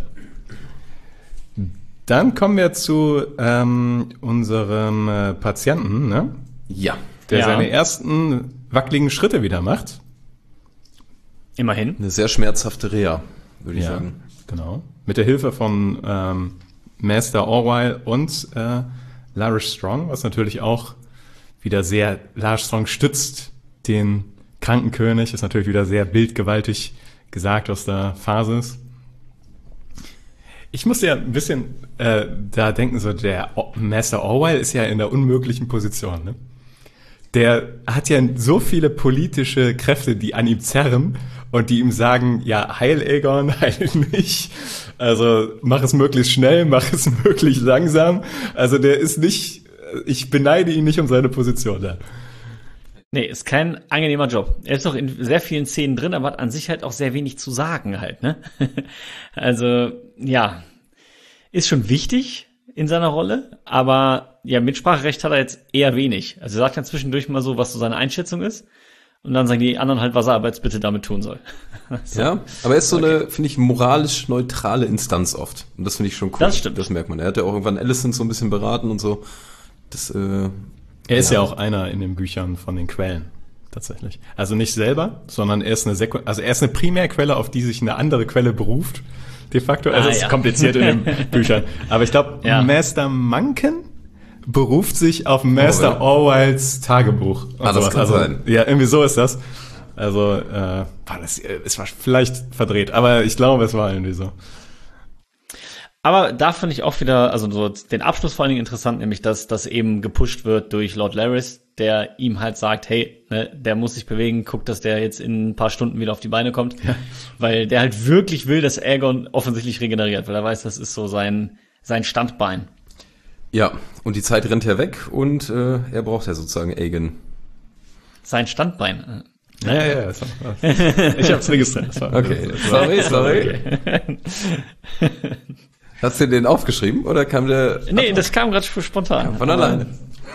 Dann kommen wir zu unserem Patienten, ne? Ja. Der Ja. seine ersten wackeligen Schritte wieder macht. Immerhin. Eine sehr schmerzhafte Reha, würde ich sagen. Genau. Mit der Hilfe von Master Orwell und Larys Strong, was natürlich auch wieder sehr, Larys Strong stützt den Krankenkönig, ist natürlich wieder sehr bildgewaltig gesagt, was da Phase ist. Ich musste ja ein bisschen da denken, so der Master Orwell ist ja in der unmöglichen Position, ne? Der hat ja so viele politische Kräfte, die an ihm zerren und die ihm sagen, ja, heil Aegon, heil nicht. Also mach es möglichst schnell, mach es möglichst langsam. Also der ist nicht, ich beneide ihn nicht um seine Position da. Nee, ist kein angenehmer Job. Er ist doch in sehr vielen Szenen drin, aber hat an sich halt auch sehr wenig zu sagen halt, ne? Also, ja, ist schon wichtig in seiner Rolle, aber ja, Mitspracherecht hat er jetzt eher wenig. Also er sagt dann zwischendurch mal so, was so seine Einschätzung ist und dann sagen die anderen halt, was er aber jetzt bitte damit tun soll. So. Ja, aber er ist so eine, finde ich, moralisch neutrale Instanz oft. Und das finde ich schon cool. Das stimmt. Das merkt man. Er hat ja auch irgendwann Alicent so ein bisschen beraten und so. Das, Er ist ja auch einer in den Büchern von den Quellen, tatsächlich. Also nicht selber, sondern er ist eine Primärquelle, auf die sich eine andere Quelle beruft. De facto, also es ist kompliziert in den Büchern. Aber ich glaube, Master Monken beruft sich auf Master Orwells Tagebuch. Und das kann sein. Ja, irgendwie so ist das. Also, es war vielleicht verdreht, aber ich glaube, es war irgendwie so. Aber da fand ich auch wieder, also so den Abschluss vor allen Dingen interessant, nämlich dass das eben gepusht wird durch Lord Larys, der ihm halt sagt, hey, ne, der muss sich bewegen, guck, dass der jetzt in ein paar Stunden wieder auf die Beine kommt, weil der halt wirklich will, dass Aegon offensichtlich regeneriert, weil er weiß, das ist so sein Standbein. ja, und die Zeit rennt ja weg und er braucht ja sozusagen Aegon. Sein Standbein. Ja. Ich hab's registriert. Okay, sorry. Hast du den aufgeschrieben oder kam der... Nee, das kam gerade spontan. Von alleine.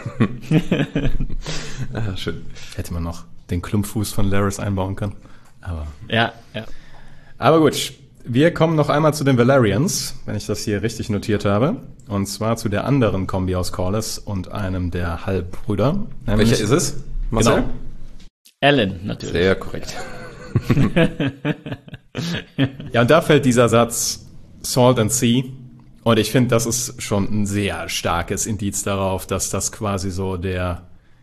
Schön. Hätte man noch den Klumpfuß von Laris einbauen können. Ja. Aber gut, wir kommen noch einmal zu den Valerians, wenn ich das hier richtig notiert habe. Und zwar zu der anderen Kombi aus Corlys und einem der Halbbrüder. Welcher ist es? Marcel? Genau. Alan, natürlich. Sehr korrekt. Ja, und da fällt dieser Satz Salt and Sea. Und ich finde, das ist schon ein sehr starkes Indiz darauf, dass das quasi so der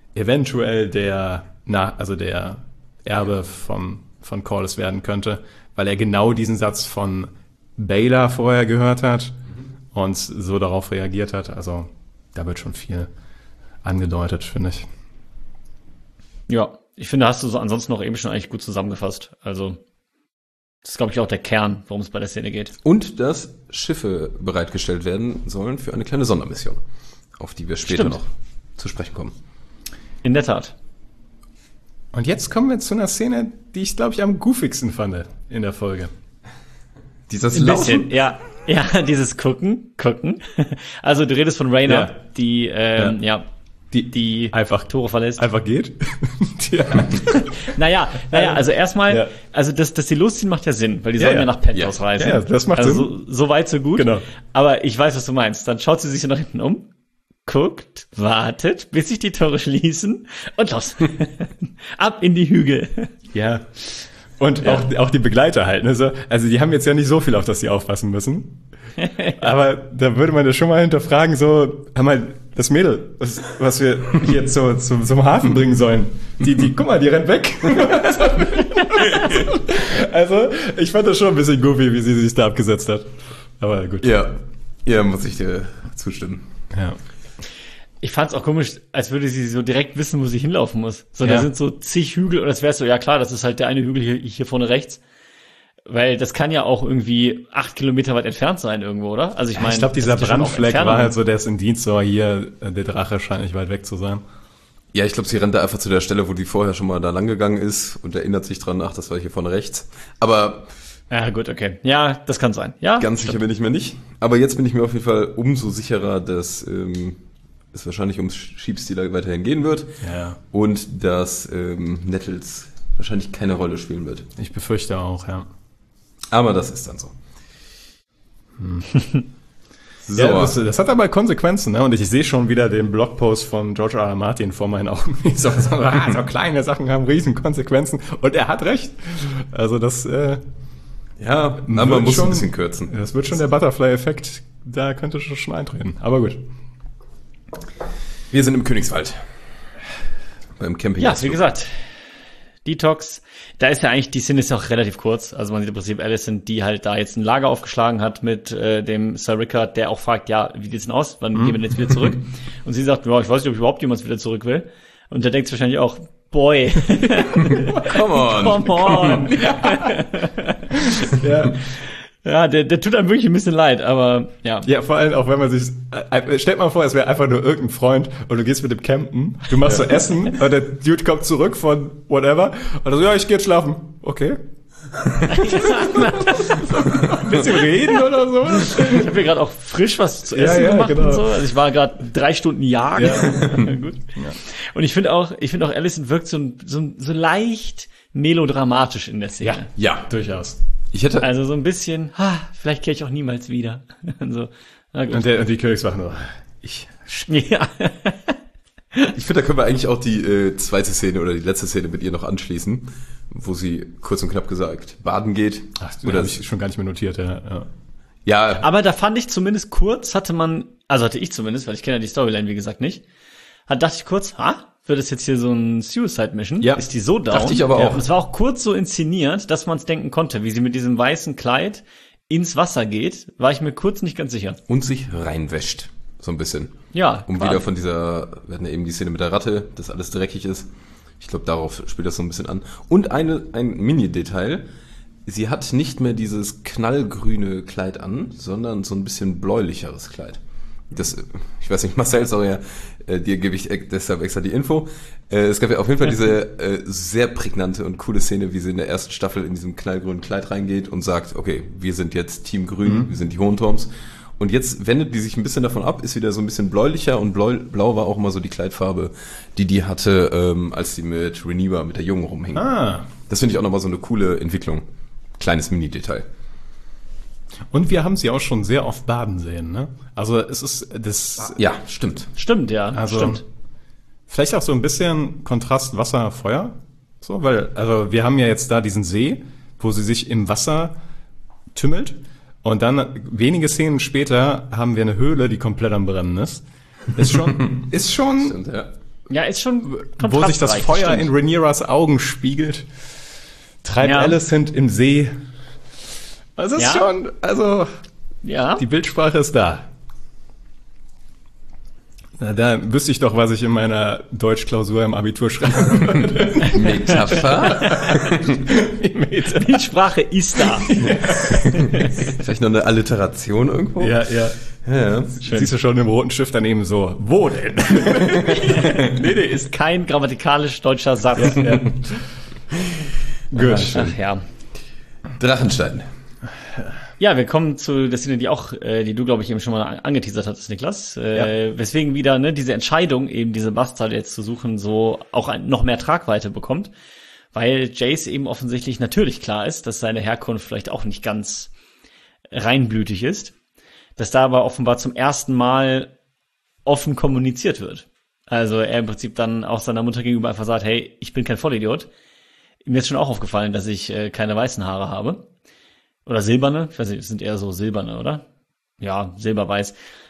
Erbe von Corlys werden könnte, weil er genau diesen Satz von Baylor vorher gehört hat und so darauf reagiert hat. Also da wird schon viel angedeutet, finde ich. Ja, ich finde, hast du so ansonsten noch eben schon eigentlich gut zusammengefasst. Also das ist, glaube ich, auch der Kern, worum es bei der Szene geht. Und dass Schiffe bereitgestellt werden sollen für eine kleine Sondermission, auf die wir später noch zu sprechen kommen. In der Tat. Und jetzt kommen wir zu einer Szene, die ich, glaube ich, am goofigsten fand in der Folge. Dieses Ein bisschen, ja, dieses Gucken. Also du redest von Rhaena, Ja. die einfach Tore verlässt. Einfach geht. Naja, also erstmal, also dass die losziehen, macht ja Sinn, weil die sollen ja nach Pentos reisen. Ja, das macht also Sinn. So weit, so gut. Genau. Aber ich weiß, was du meinst. Dann schaut sie sich so nach hinten um, guckt, wartet, bis sich die Tore schließen und los. Ab in die Hügel. Ja. Und auch die Begleiter halt. Ne? So, also die haben jetzt ja nicht so viel, auf das sie aufpassen müssen. Aber da würde man ja schon mal hinterfragen, so, einmal das Mädel, was wir jetzt so zum Hafen bringen sollen. Guck mal, die rennt weg. Also, ich fand das schon ein bisschen goofy, wie sie sich da abgesetzt hat. Aber gut. Ja, muss ich dir zustimmen. Ja. Ich fand's auch komisch, als würde sie so direkt wissen, wo sie hinlaufen muss. So, Ja. da sind so zig Hügel und das wäre so, ja klar, das ist halt der eine Hügel hier vorne rechts. Weil das kann ja auch irgendwie 8 Kilometer weit entfernt sein irgendwo, oder? Also ich meine, Ich glaube, dieser das ist ja schon auch Brandfleck Entfernung. war halt so das Indiz, so hier, der Drache scheint nicht weit weg zu sein. Ja, ich glaube, sie rennt da einfach zu der Stelle, wo die vorher schon mal da lang gegangen ist und erinnert sich dran, ach, das war hier vorne rechts. Aber Ja, gut, okay. Ja, das kann sein. Ja, ganz sicher bin ich mir nicht. Aber jetzt bin ich mir auf jeden Fall umso sicherer, dass es wahrscheinlich ums Sheepstealer weiterhin gehen wird. Ja. Und dass Nettles wahrscheinlich keine Rolle spielen wird. Ich befürchte auch, ja. Aber das ist dann so. So. Ja, das hat aber Konsequenzen, ne? Und ich sehe schon wieder den Blogpost von George R. R. Martin vor meinen Augen. So kleine Sachen haben riesen Konsequenzen. Und er hat recht. Also das, ja, aber man muss ein bisschen kürzen. Das wird schon der Butterfly-Effekt. Da könnte schon eintreten. Aber gut. Wir sind im Königswald. Beim Camping. Ja, wie gesagt, Detox. Da ist ja eigentlich, die Szene ist ja auch relativ kurz. Also man sieht im Prinzip Alicent, die halt da jetzt ein Lager aufgeschlagen hat mit dem Sir Rickard, der auch fragt, ja, wie sieht's denn aus? Wann gehen wir denn jetzt wieder zurück? Und sie sagt, ja, ich weiß nicht, ob überhaupt jemand wieder zurück will. Und der denkt wahrscheinlich auch, boy, Come on. come on. Ja. Ja, der tut einem wirklich ein bisschen leid, aber ja. Ja, vor allem auch, wenn man sich, stellt mal vor, es wäre einfach nur irgendein Freund und du gehst mit dem Campen, du machst so Essen und der Dude kommt zurück von whatever und er so, ja, ich geh jetzt schlafen. Okay. Willst du reden oder so? Ich habe hier gerade auch frisch was zu essen gemacht genau. und so. Also ich war gerade 3 Stunden jagen. Ja. Gut. Ja. Und ich finde auch, Alicent wirkt so leicht melodramatisch in der Szene. Ja, Durchaus. ich hätte, Also so ein bisschen, vielleicht kehre ich auch niemals wieder. So, na gut. Und die Königswache nur, Ja. ich finde, da können wir eigentlich auch die zweite Szene oder die letzte Szene mit ihr noch anschließen, wo sie kurz und knapp gesagt baden geht. Ach, oder habe ich schon gar nicht mehr notiert, ja. ja, Aber da fand ich zumindest kurz, hatte ich zumindest, weil ich kenne ja die Storyline, wie gesagt, nicht, dachte ich kurz, wird es jetzt hier so ein Suicide-Mission? Ja. Ist die so down? Dachte ich aber auch. Und es war auch kurz so inszeniert, dass man es denken konnte, wie sie mit diesem weißen Kleid ins Wasser geht, war ich mir kurz nicht ganz sicher. und sich reinwäscht. So ein bisschen. Ja. Um wieder von dieser, wir hatten ja eben die Szene mit der Ratte, dass alles dreckig ist. Ich glaube, darauf spielt das so ein bisschen an. Und ein Mini-Detail. Sie hat nicht mehr dieses knallgrüne Kleid an, sondern so ein bisschen bläulicheres Kleid. ich weiß nicht, Marcel, sorry, dir gebe ich deshalb extra die Info. Es gab ja auf jeden Fall diese sehr prägnante und coole Szene, wie sie in der ersten Staffel in diesem knallgrünen Kleid reingeht und sagt, okay, wir sind jetzt Team Grün, wir sind die Hohentorms. Und jetzt wendet die sich ein bisschen davon ab, ist wieder so ein bisschen bläulicher und blau war auch immer so die Kleidfarbe, die hatte, als sie mit Rhaenyra, mit der Jungen rumhing. Das finde ich auch nochmal so eine coole Entwicklung. Kleines Mini-Detail. Und wir haben sie auch schon sehr oft baden sehen, ne? Also es ist das... Ja, stimmt. Stimmt, ja, Also stimmt. vielleicht auch so ein bisschen Kontrast Wasser, Feuer. So, weil, also wir haben ja jetzt da diesen See, wo sie sich im Wasser tümmelt. Und dann wenige Szenen später haben wir eine Höhle, die komplett am Brennen ist. Ist schon, Stimmt, ja. Ja, ist schon wo sich das kontrastreich, Feuer stimmt. in Rhaenyras Augen spiegelt. Treibt Ja. Alicent im See. Das ist Ja. schon, also Ja, die Bildsprache ist da. Na, da wüsste ich doch, was ich in meiner Deutschklausur im Abitur schreibe. Metapher? die Sprache ist da. Vielleicht noch eine Alliteration irgendwo? Ja. Ja. Siehst du schon im roten Stift daneben so, wo denn? Nee, ist kein grammatikalisch deutscher Satz. Gut. Ach ja. Drachenstein. Ja, wir kommen zu der Szene, die du, glaube ich, eben schon mal angeteasert hattest, Niklas. Weswegen wieder diese Entscheidung, eben diese Bastarde jetzt zu suchen, so auch noch mehr Tragweite bekommt. Weil Jace eben offensichtlich natürlich klar ist, dass seine Herkunft vielleicht auch nicht ganz reinblütig ist. Dass da aber offenbar zum ersten Mal offen kommuniziert wird. Also er im Prinzip dann auch seiner Mutter gegenüber einfach sagt, hey, ich bin kein Vollidiot. Mir ist schon auch aufgefallen, dass ich keine weißen Haare habe. Oder silberne, ich weiß nicht, es sind eher so silberne, oder? Ja, silberweiß.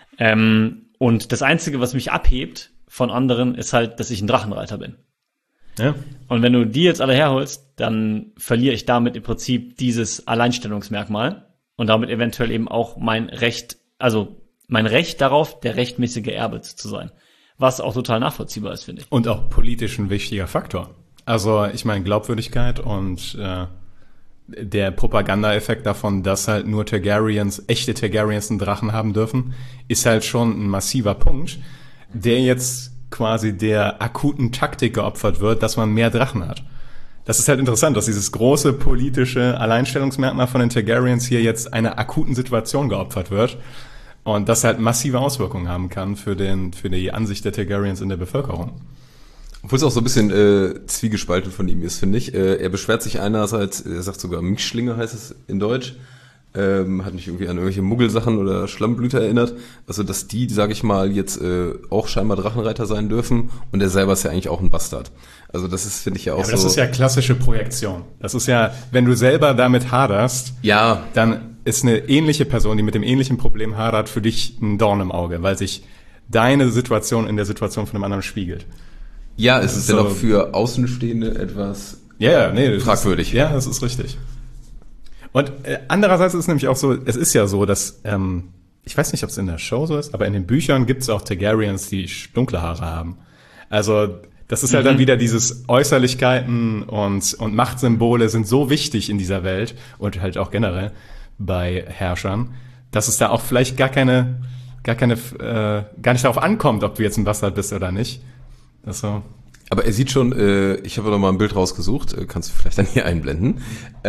Und das Einzige, was mich abhebt von anderen, ist halt, dass ich ein Drachenreiter bin. Ja. Und wenn du die jetzt alle herholst, dann verliere ich damit im Prinzip dieses Alleinstellungsmerkmal und damit eventuell eben auch mein Recht darauf, der rechtmäßige Erbe zu sein. Was auch total nachvollziehbar ist, finde ich. Und auch politisch ein wichtiger Faktor. Also ich meine Glaubwürdigkeit und der Propagandaeffekt davon, dass halt nur echte Targaryens einen Drachen haben dürfen, ist halt schon ein massiver Punkt, der jetzt quasi der akuten Taktik geopfert wird, dass man mehr Drachen hat. Das ist halt interessant, dass dieses große politische Alleinstellungsmerkmal von den Targaryens hier jetzt einer akuten Situation geopfert wird und das halt massive Auswirkungen haben kann für die Ansicht der Targaryens in der Bevölkerung. Obwohl es auch so ein bisschen zwiegespalten von ihm ist, finde ich. Er beschwert sich einerseits, er sagt sogar Mischlinge heißt es in Deutsch, hat mich irgendwie an irgendwelche Muggelsachen oder Schlammblüter erinnert. Also dass die, sage ich mal, jetzt auch scheinbar Drachenreiter sein dürfen und er selber ist ja eigentlich auch ein Bastard. Also das ist, finde ich ja auch Aber so. das ist ja klassische Projektion. Das ist ja, wenn du selber damit haderst, ja, dann ist eine ähnliche Person, die mit dem ähnlichen Problem hadert, für dich ein Dorn im Auge, weil sich deine Situation in der Situation von einem anderen spiegelt. ja, es ist so- ja noch für Außenstehende etwas Das fragwürdig. Ja, das ist richtig. Und andererseits ist es nämlich auch so, es ist ja so, dass, ich weiß nicht, ob es in der Show so ist, aber in den Büchern gibt es auch Targaryens, die dunkle Haare haben. Also das ist halt dann wieder dieses Äußerlichkeiten und Machtsymbole sind so wichtig in dieser Welt und halt auch generell bei Herrschern, dass es da auch vielleicht gar nicht darauf ankommt, ob du jetzt ein Bastard bist oder nicht. Also, Aber er sieht schon, ich habe noch mal ein Bild rausgesucht, kannst du vielleicht dann hier einblenden.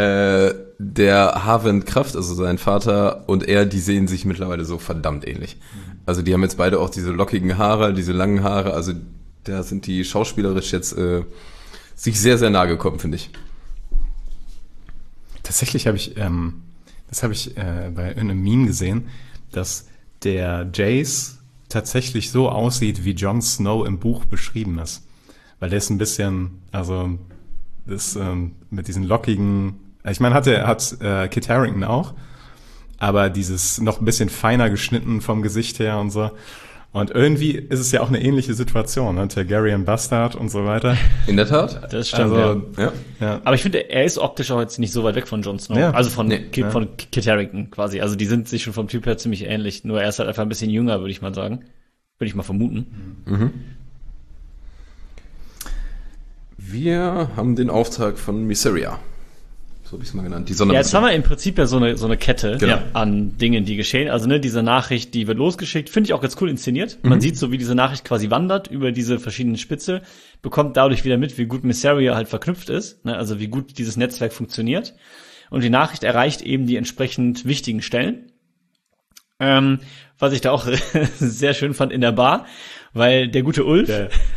Der Harwin Kraft, also sein Vater und er, die sehen sich mittlerweile so verdammt ähnlich. Also die haben jetzt beide auch diese lockigen Haare, diese langen Haare, also da sind die schauspielerisch jetzt sich sehr, sehr nahe gekommen, finde ich. tatsächlich habe ich bei einem Meme gesehen, dass der Jace tatsächlich so aussieht, wie Jon Snow im Buch beschrieben ist. Weil der ist ein bisschen, also ist mit diesen lockigen, ich meine, hat Kit Harington auch, aber dieses noch ein bisschen feiner geschnitten vom Gesicht her und so. Und irgendwie ist es ja auch eine ähnliche Situation, ne? Targaryen Bastard und so weiter. In der Tat. Das stimmt, Also, Ja. ja. Aber ich finde, er ist optisch auch jetzt nicht so weit weg von Jon Snow. Ja. Also von Nee, Kit Harington quasi. Also die sind sich schon vom Typ her ziemlich ähnlich. Nur er ist halt einfach ein bisschen jünger, würde ich mal sagen. Würde ich mal vermuten. Wir haben den Auftrag von Mysaria. So habe ich es mal genannt. Die Ja, jetzt haben wir im Prinzip ja so eine Kette Genau. an Dingen, die geschehen. Also ne, diese Nachricht, die wird losgeschickt, finde ich auch ganz cool inszeniert. Man sieht so, wie diese Nachricht quasi wandert über diese verschiedenen Spitze, bekommt dadurch wieder mit, wie gut Mysteria halt verknüpft ist, ne, also wie gut dieses Netzwerk funktioniert. Und die Nachricht erreicht eben die entsprechend wichtigen Stellen. Was ich da auch sehr schön fand in der Bar, weil der gute Ulf,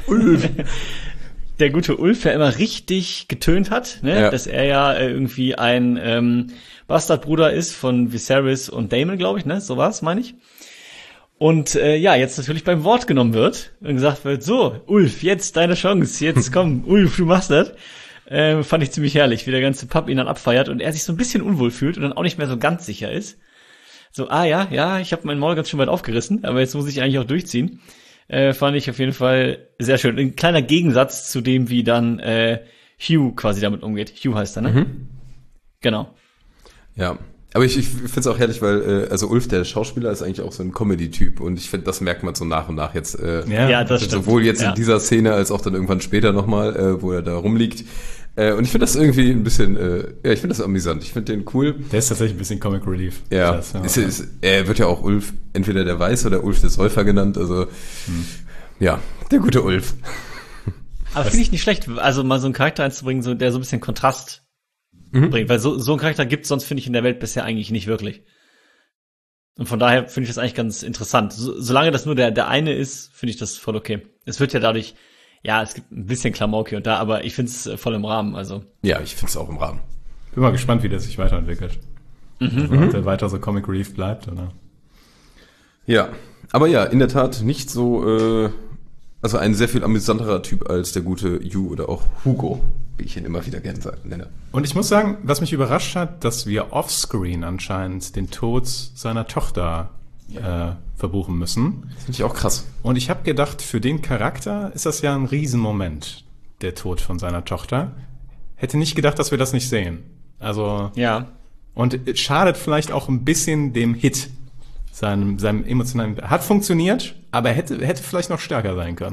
der gute Ulf ja immer richtig getönt hat, ne? Ja. Dass er ja irgendwie ein Bastardbruder ist von Viserys und Daemon, glaube ich, ne? So war's, meine ich. Und ja, jetzt natürlich beim Wort genommen wird und gesagt wird, so, Ulf, jetzt deine Chance, jetzt komm, Ulf, du machst das. Fand ich ziemlich herrlich, wie der ganze Pub ihn dann abfeiert und er sich so ein bisschen unwohl fühlt und dann auch nicht mehr so ganz sicher ist. So, ja, ich habe mein Maul ganz schön weit aufgerissen, aber jetzt muss ich eigentlich auch durchziehen. Fand ich auf jeden Fall sehr schön. Ein kleiner Gegensatz zu dem, wie dann Hugh quasi damit umgeht. Hugh heißt er, ne? Genau. Ja, aber ich finde es auch herrlich, weil also Ulf, der Schauspieler, ist eigentlich auch so ein Comedy-Typ und ich finde, das merkt man so nach und nach jetzt. Ja, das stimmt. Sowohl jetzt in dieser Szene als auch dann irgendwann später nochmal, wo er da rumliegt. Und ich finde das irgendwie ein bisschen, ich finde das amüsant. Ich finde den cool. Der ist tatsächlich ein bisschen Comic Relief. Ja, er wird ja auch Ulf, entweder der Weiße oder Ulf der Säufer genannt. Also ja, der gute Ulf. Aber finde ich nicht schlecht, also mal so einen Charakter einzubringen, so, der so ein bisschen Kontrast bringt. Weil so einen Charakter gibt's sonst, finde ich, in der Welt bisher eigentlich nicht wirklich. Und von daher finde ich das eigentlich ganz interessant. Solange das nur der eine ist, finde ich das voll okay. Es wird ja dadurch, ja, es gibt ein bisschen Klamauk hier und da, aber ich finde es voll im Rahmen, also. Ja, ich finde es auch im Rahmen. Bin mal gespannt, wie der sich weiterentwickelt. Ob der weiter so Comic Relief bleibt, oder? Ja, aber ja, in der Tat nicht so, also ein sehr viel amüsanterer Typ als der gute Hugh oder auch Hugo, wie ich ihn immer wieder gerne nenne. Und ich muss sagen, was mich überrascht hat, dass wir offscreen anscheinend den Tod seiner Tochter verbuchen müssen. Das finde ich auch krass. Und ich habe gedacht, für den Charakter ist das ja ein Riesenmoment, der Tod von seiner Tochter. Hätte nicht gedacht, dass wir das nicht sehen. Also, ja. Und es schadet vielleicht auch ein bisschen dem Hit, seinem emotionalen. Hat funktioniert, aber hätte vielleicht noch stärker sein können.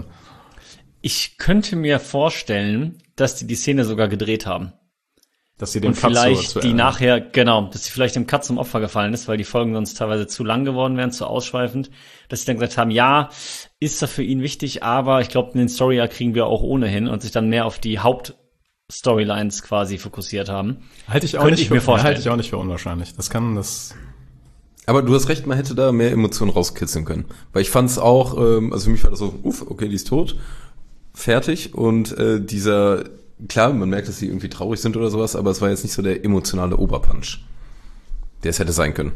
Ich könnte mir vorstellen, dass die Szene sogar gedreht haben. Dass sie den Und Cut vielleicht so die nachher, genau, dass sie vielleicht dem Cut zum Opfer gefallen ist, weil die Folgen sonst teilweise zu lang geworden wären, zu ausschweifend, dass sie dann gesagt haben, ja, ist das für ihn wichtig, aber ich glaube, den Story-Arc kriegen wir auch ohnehin und sich dann mehr auf die Hauptstorylines quasi fokussiert haben. Halte ich auch Könnte nicht ich mir vorstellen. Halte ich auch nicht für unwahrscheinlich. Das. Aber du hast recht, man hätte da mehr Emotionen rauskitzeln können. Weil ich fand es auch, also für mich war das so, okay, die ist tot, fertig und dieser, klar, man merkt, dass sie irgendwie traurig sind oder sowas, aber es war jetzt nicht so der emotionale Oberpunch, der es hätte sein können.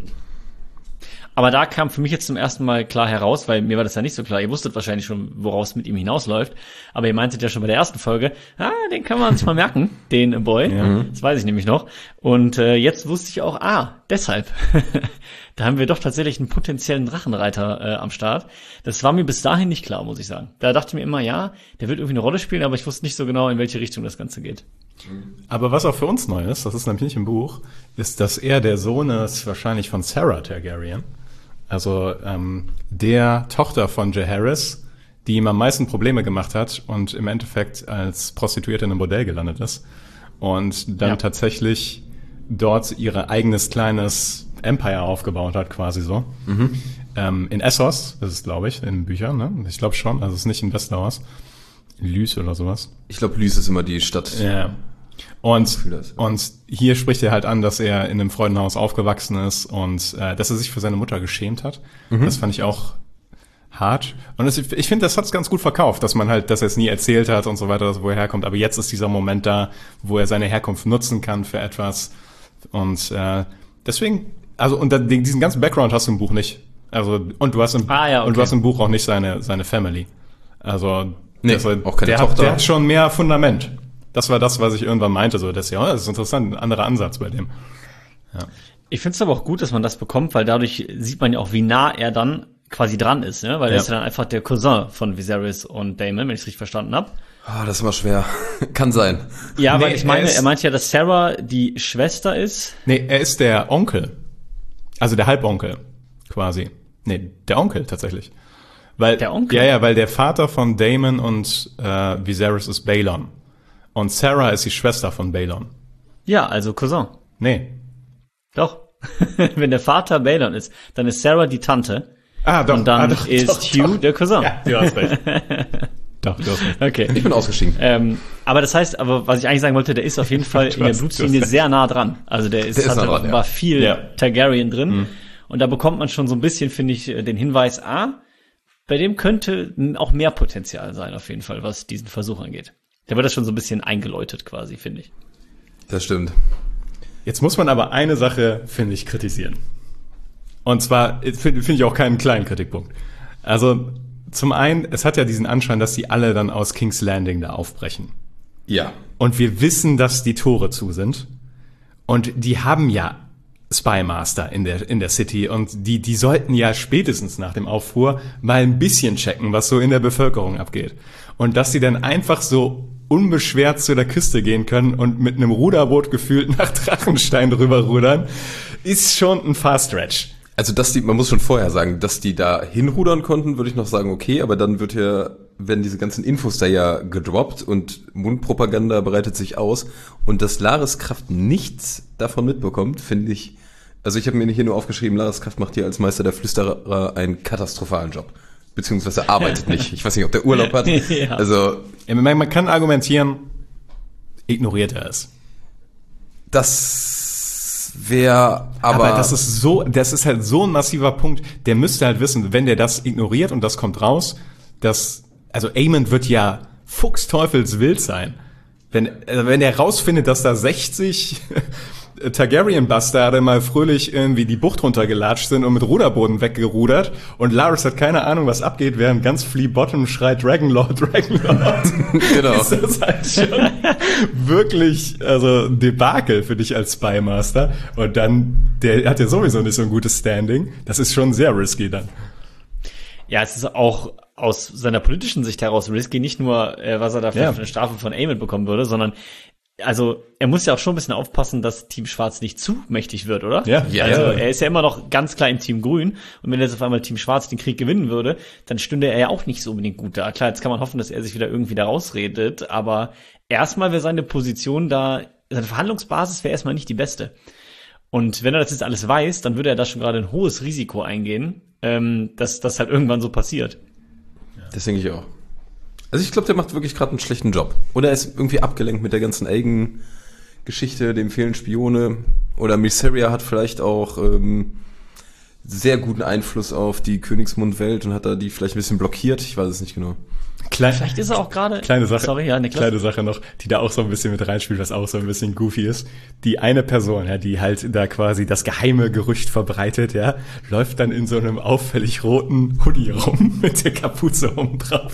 Aber da kam für mich jetzt zum ersten Mal klar heraus, weil mir war das ja nicht so klar. Ihr wusstet wahrscheinlich schon, woraus mit ihm hinausläuft. Aber ihr meintet ja schon bei der ersten Folge, den kann man sich mal merken, den Boy. Ja. Das weiß ich nämlich noch. Und jetzt wusste ich auch, deshalb. Da haben wir doch tatsächlich einen potenziellen Drachenreiter am Start. Das war mir bis dahin nicht klar, muss ich sagen. Da dachte ich mir immer, ja, der wird irgendwie eine Rolle spielen, aber ich wusste nicht so genau, in welche Richtung das Ganze geht. Aber was auch für uns neu ist, das ist nämlich nicht im Buch, ist, dass er der Sohn ist wahrscheinlich von Sarah Targaryen. Also der Tochter von Jaehaerys, die ihm am meisten Probleme gemacht hat und im Endeffekt als Prostituierte in einem Bordell gelandet ist. Und dann tatsächlich dort ihr eigenes kleines Empire aufgebaut hat, quasi so. In Essos, das ist, glaube ich, in den Büchern, ne? Ich glaube schon, also es ist nicht in Westeros. Lys oder sowas. Ich glaube, Lys ist immer die Stadt. Ja. Und hier spricht er halt an, dass er in einem Freudenhaus aufgewachsen ist und dass er sich für seine Mutter geschämt hat. Das fand ich auch hart. Und ich finde, das hat's ganz gut verkauft, dass man halt, dass er es nie erzählt hat und so weiter, wo er herkommt. Aber jetzt ist dieser Moment da, wo er seine Herkunft nutzen kann für etwas. Und deswegen, also und diesen ganzen Background hast du im Buch nicht. Also und du hast und du hast im Buch auch nicht seine Family. Also auch keine Tochter. Der hat schon mehr Fundament. Das war das, was ich irgendwann meinte. So, das ist interessant, ein anderer Ansatz bei dem. Ja. Ich finde es aber auch gut, dass man das bekommt, weil dadurch sieht man ja auch, wie nah er dann quasi dran ist, ne? Weil er ist ja dann einfach der Cousin von Viserys und Daemon, wenn ich es richtig verstanden habe. Das ist immer schwer. Kann sein. Ja, weil ich meine, er meint ja, dass Sarah die Schwester ist. Nee, er ist der Onkel. Also der Halbonkel, quasi. Nee, der Onkel tatsächlich. Weil, der Onkel? Ja, weil der Vater von Daemon und Viserys ist Balon. Und Sarah ist die Schwester von Balon. Ja, also Cousin. Nee. Doch. Wenn der Vater Balon ist, dann ist Sarah die Tante. Doch. Und dann doch, ist Hugh der Cousin. Ja, du hast recht. Doch, du hast recht. Okay. Ich bin ausgestiegen. Aber das heißt, was ich eigentlich sagen wollte, der ist auf jeden Fall in der Blutlinie sehr nah dran. Also der ist hat nah da dran, offenbar viel Ja. Targaryen drin. Und da bekommt man schon so ein bisschen, finde ich, den Hinweis, bei dem könnte auch mehr Potenzial sein, auf jeden Fall, was diesen Versuch angeht. Da wird das schon so ein bisschen eingeläutet quasi, finde ich. Das stimmt. Jetzt muss man aber eine Sache, finde ich, kritisieren. Und zwar finde ich auch keinen kleinen Kritikpunkt. Also zum einen, es hat ja diesen Anschein, dass die alle dann aus King's Landing da aufbrechen. Ja. Und wir wissen, dass die Tore zu sind. Und die haben ja Spymaster in der City. Und die sollten ja spätestens nach dem Aufruhr mal ein bisschen checken, was so in der Bevölkerung abgeht. Und dass sie dann einfach so unbeschwert zu der Küste gehen können und mit einem Ruderboot gefühlt nach Drachenstein drüber rudern, ist schon ein Fast Stretch. Also, man muss schon vorher sagen, dass die da hinrudern konnten, würde ich noch sagen, okay, aber dann werden diese ganzen Infos da ja gedroppt und Mundpropaganda breitet sich aus und dass Laris Kraft nichts davon mitbekommt, finde ich, also ich habe mir hier nur aufgeschrieben, Laris Kraft macht hier als Meister der Flüsterer einen katastrophalen Job. Beziehungsweise arbeitet nicht. Ich weiß nicht, ob der Urlaub hat. Ja. Also, Man kann argumentieren, ignoriert er es. das wäre Aber das ist halt so ein massiver Punkt. Der müsste halt wissen, wenn der das ignoriert und das kommt raus, also Aemond wird ja fuchsteufelswild sein. Wenn er rausfindet, dass da 60 Targaryen-Bastarde mal fröhlich irgendwie die Bucht runtergelatscht sind und mit Ruderboden weggerudert und Larys hat keine Ahnung, was abgeht, während ganz Flea Bottom schreit Dragonlord. Genau. Ist das halt schon wirklich, also ein Debakel für dich als Spymaster. Und dann, der hat ja sowieso nicht so ein gutes Standing. Das ist schon sehr risky dann. Ja, es ist auch aus seiner politischen Sicht heraus risky, nicht nur, was er da für eine Strafe von Aemond bekommen würde, sondern also er muss ja auch schon ein bisschen aufpassen, dass Team Schwarz nicht zu mächtig wird, oder? Ja. Also er ist ja immer noch ganz klar im Team Grün und wenn jetzt auf einmal Team Schwarz den Krieg gewinnen würde, dann stünde er ja auch nicht so unbedingt gut da. Klar, jetzt kann man hoffen, dass er sich wieder irgendwie da rausredet, aber erstmal wäre seine Position da, seine Verhandlungsbasis wäre erstmal nicht die beste. Und wenn er das jetzt alles weiß, dann würde er da schon gerade ein hohes Risiko eingehen, dass das halt irgendwann so passiert. Das denke ich auch. Also ich glaube, der macht wirklich gerade einen schlechten Job. Oder er ist irgendwie abgelenkt mit der ganzen Geschichte, dem fehlen Spione. Oder Mysaria hat vielleicht auch sehr guten Einfluss auf die Königsmundwelt und hat da die vielleicht ein bisschen blockiert. Ich weiß es nicht genau. Vielleicht ist er auch gerade... Kleine Sache, sorry, ja, Niklas. Kleine Sache noch, die da auch so ein bisschen mit reinspielt, was auch so ein bisschen goofy ist. Die eine Person, ja, die halt da quasi das geheime Gerücht verbreitet, ja, läuft dann in so einem auffällig roten Hoodie rum mit der Kapuze oben drauf.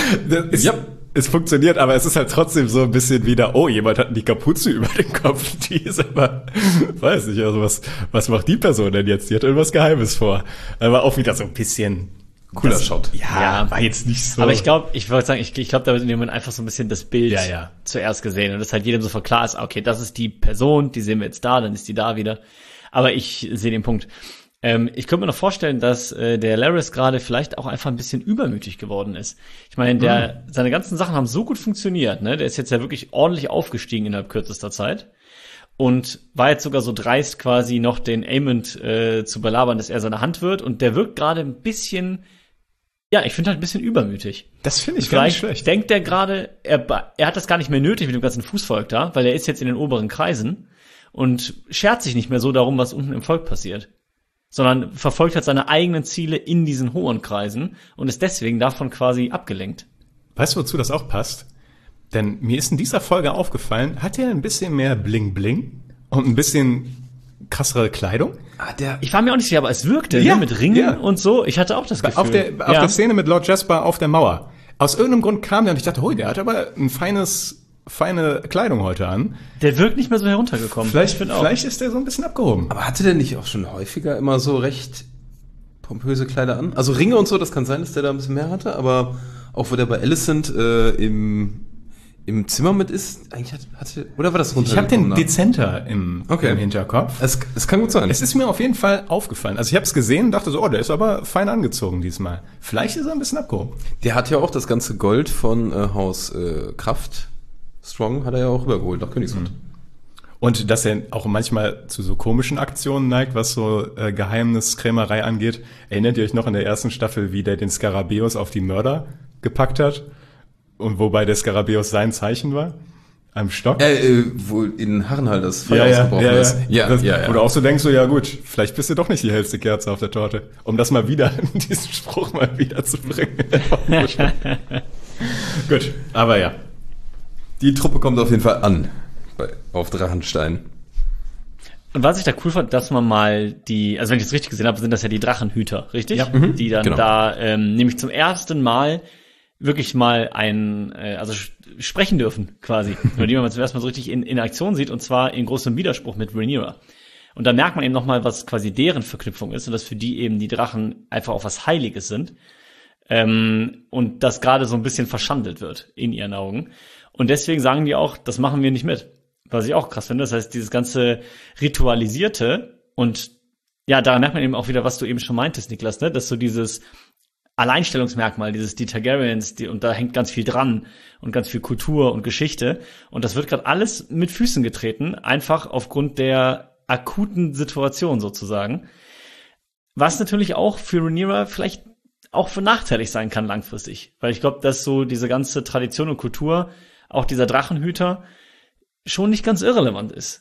Es funktioniert, aber es ist halt trotzdem so ein bisschen wieder, oh, jemand hat die Kapuze über den Kopf. Die ist aber, weiß nicht, also was macht die Person denn jetzt? Die hat irgendwas Geheimes vor. Aber auch wieder so ein bisschen... Cooler Shot. Ja, war jetzt nicht so. Aber ich glaube, ich wollte sagen, ich glaube, da wird in dem Moment einfach so ein bisschen das Bild Ja. zuerst gesehen und dass halt jedem sofort klar ist, okay, das ist die Person, die sehen wir jetzt da, dann ist die da wieder. Aber ich sehe den Punkt. Ich könnte mir noch vorstellen, dass der Larys gerade vielleicht auch einfach ein bisschen übermütig geworden ist. Ich meine, seine ganzen Sachen haben so gut funktioniert, ne? Der ist jetzt ja wirklich ordentlich aufgestiegen innerhalb kürzester Zeit. Und war jetzt sogar so dreist, quasi noch den Aemond zu belabern, dass er seine Hand wird. Und der wirkt gerade ein bisschen, ja, ich finde halt ein bisschen übermütig. Das finde ich gar nicht schlecht. Vielleicht denkt er gerade, er hat das gar nicht mehr nötig mit dem ganzen Fußvolk da, weil er ist jetzt in den oberen Kreisen und schert sich nicht mehr so darum, was unten im Volk passiert. Sondern verfolgt halt seine eigenen Ziele in diesen hohen Kreisen und ist deswegen davon quasi abgelenkt. Weißt du, wozu das auch passt? Denn mir ist in dieser Folge aufgefallen, hat er ein bisschen mehr Bling-Bling und ein bisschen krassere Kleidung? Ich war mir auch nicht sicher, aber es wirkte mit Ringen und so. Ich hatte auch das Gefühl. Auf der Szene mit Lord Jasper auf der Mauer. Aus irgendeinem Grund kam der und ich dachte, der hat aber ein feine Kleidung heute an. Der wirkt nicht mehr so heruntergekommen. Vielleicht ist der so ein bisschen abgehoben. Aber hatte der nicht auch schon häufiger immer so recht pompöse Kleider an? Also Ringe und so, das kann sein, dass der da ein bisschen mehr hatte, aber auch wo der bei Alicent im Zimmer mit ist, eigentlich oder war das runtergekommen? Ich habe den dezenter im Hinterkopf. Es kann gut sein. Es ist mir auf jeden Fall aufgefallen. Also ich habe es gesehen und dachte so, der ist aber fein angezogen diesmal. Vielleicht ist er ein bisschen abgehoben. Der hat ja auch das ganze Gold von Haus Kraft Strong hat er ja auch übergeholt nach Königsmund. Und dass er auch manchmal zu so komischen Aktionen neigt, was so Geheimniskrämerei angeht. Erinnert ihr euch noch in der ersten Staffel, wie der den Skarabäus auf die Mörder gepackt hat? Und wobei der Skarabäus sein Zeichen war? Am Stock? Wo in Harrenhal das Feuer ausgebrochen ist. Wo du auch so denkst, so, ja gut, vielleicht bist du doch nicht die hellste Kerze auf der Torte. Um das mal wieder, diesen Spruch mal wieder zu bringen. Gut, aber ja. Die Truppe kommt auf jeden Fall an auf Drachenstein. Und was ich da cool fand, dass man mal also wenn ich das richtig gesehen habe, sind das ja die Drachenhüter, richtig? Ja. Die dann da nämlich zum ersten Mal wirklich mal sprechen dürfen, quasi. Oder die man zum ersten Mal so richtig in Aktion sieht, und zwar in großem Widerspruch mit Rhaenyra. Und da merkt man eben nochmal, was quasi deren Verknüpfung ist und dass für die eben die Drachen einfach auch was Heiliges sind. Und das gerade so ein bisschen verschandelt wird in ihren Augen. Und deswegen sagen die auch, das machen wir nicht mit. Was ich auch krass finde. Das heißt, dieses ganze Ritualisierte und ja, da merkt man eben auch wieder, was du eben schon meintest, Niklas, ne? Dass so dieses Alleinstellungsmerkmal, die Targaryens, und da hängt ganz viel dran und ganz viel Kultur und Geschichte. Und das wird gerade alles mit Füßen getreten, einfach aufgrund der akuten Situation sozusagen. Was natürlich auch für Rhaenyra vielleicht auch für nachteilig sein kann langfristig. Weil ich glaube, dass so diese ganze Tradition und Kultur, auch dieser Drachenhüter, schon nicht ganz irrelevant ist.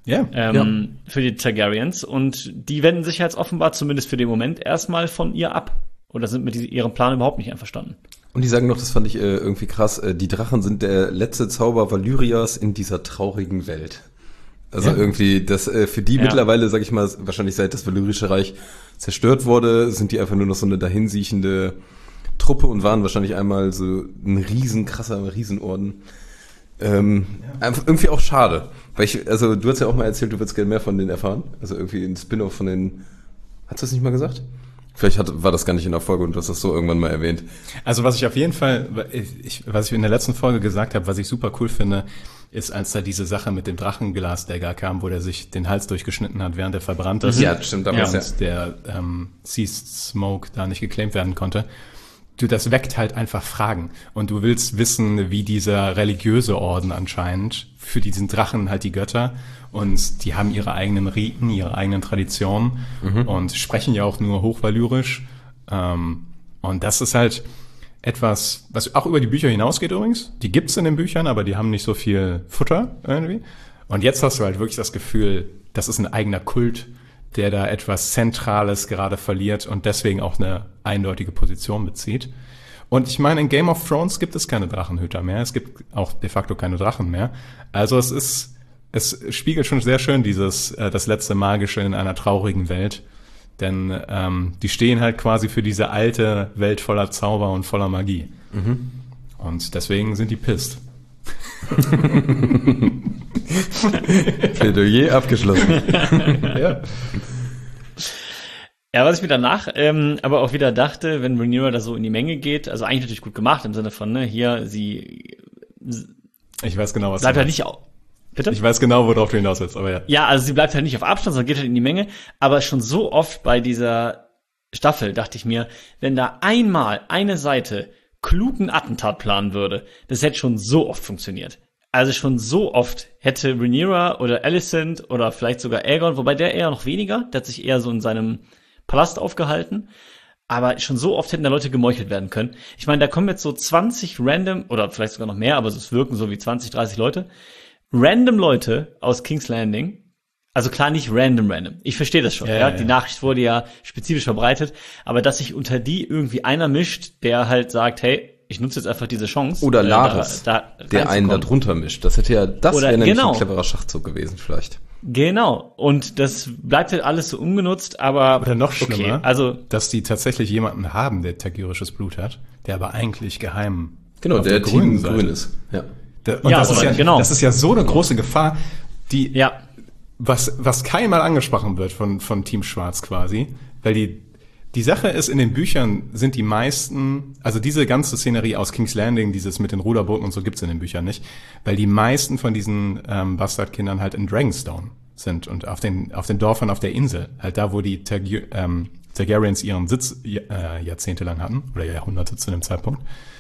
Für die Targaryens. Und die wenden sich jetzt offenbar, zumindest für den Moment, erstmal von ihr ab. Oder sind mit ihrem Plan überhaupt nicht einverstanden. Und die sagen noch, das fand ich irgendwie krass, die Drachen sind der letzte Zauber Valyrias in dieser traurigen Welt. Also irgendwie, das für die mittlerweile, sag ich mal, wahrscheinlich seit das Valyrische Reich zerstört wurde, sind die einfach nur noch so eine dahinsiechende Truppe und waren wahrscheinlich einmal so ein Riesenorden. Einfach irgendwie auch schade. Weil du hast ja auch mal erzählt, du würdest gerne mehr von denen erfahren. Also irgendwie ein Spin-off von den, hast du das nicht mal gesagt? Vielleicht war das gar nicht in der Folge und du hast das so irgendwann mal erwähnt. Also was ich auf jeden Fall, was ich in der letzten Folge gesagt habe, was ich super cool finde, ist, als da diese Sache mit dem Drachenglasdagger kam, wo der sich den Hals durchgeschnitten hat, während er verbrannt ist. Ja, stimmt. Und der Ceased Smoke da nicht geclaimt werden konnte. Das weckt halt einfach Fragen. Und du willst wissen, wie dieser religiöse Orden anscheinend, für diesen Drachen halt die Götter, und die haben ihre eigenen Riten, ihre eigenen Traditionen und sprechen ja auch nur hochvalyrisch. Und das ist halt etwas, was auch über die Bücher hinausgeht übrigens. Die gibt's in den Büchern, aber die haben nicht so viel Futter irgendwie. Und jetzt hast du halt wirklich das Gefühl, das ist ein eigener Kult, der da etwas Zentrales gerade verliert und deswegen auch eine eindeutige Position bezieht. Und ich meine, in Game of Thrones gibt es keine Drachenhüter mehr. Es gibt auch de facto keine Drachen mehr. Also es spiegelt schon sehr schön das letzte Magische in einer traurigen Welt. Denn die stehen halt quasi für diese alte Welt voller Zauber und voller Magie. Und deswegen sind die pisst. Plädoyer abgeschlossen. Ja, was ich mir danach aber auch wieder dachte, wenn Rhaenyra da so in die Menge geht, also eigentlich natürlich gut gemacht im Sinne von, ne, hier, ich weiß genau, was bleibt halt nicht auf. Bitte? Ich weiß genau, worauf du hinaus willst, aber ja. Ja, also sie bleibt halt nicht auf Abstand, sondern geht halt in die Menge. Aber schon so oft bei dieser Staffel dachte ich mir, wenn da einmal eine Seite klugen Attentat planen würde, das hätte schon so oft funktioniert. Also schon so oft hätte Rhaenyra oder Alicent oder vielleicht sogar Aegon, wobei der eher noch weniger, der hat sich eher so in seinem Palast aufgehalten, aber schon so oft hätten da Leute gemeuchelt werden können. Ich meine, da kommen jetzt so 20 random, oder vielleicht sogar noch mehr, aber es wirken so wie 20, 30 Leute, random Leute aus King's Landing. Also klar, nicht random. Ich verstehe das schon. Ja. Die Nachricht wurde ja spezifisch verbreitet, aber dass sich unter die irgendwie einer mischt, der halt sagt, hey, ich nutze jetzt einfach diese Chance. Oder Laris, der einen da drunter mischt. Das wäre nämlich ein cleverer Schachzug gewesen vielleicht. Genau. Und das bleibt halt alles so ungenutzt, aber oder noch schlimmer, okay, dass die tatsächlich jemanden haben, der tagyrisches Blut hat, der aber eigentlich geheim der Team grün ist. Ja. Das ist ja so eine große Gefahr, die was keinmal angesprochen wird von Team Schwarz quasi, weil die Sache ist, in den Büchern sind die meisten, also diese ganze Szenerie aus King's Landing, dieses mit den Ruderbooten und so gibt's in den Büchern nicht, weil die meisten von diesen Bastardkindern halt in Dragonstone sind und auf den Dörfern auf der Insel, halt da, wo die Targaryens ihren Sitz jahrzehntelang hatten oder Jahrhunderte zu dem Zeitpunkt.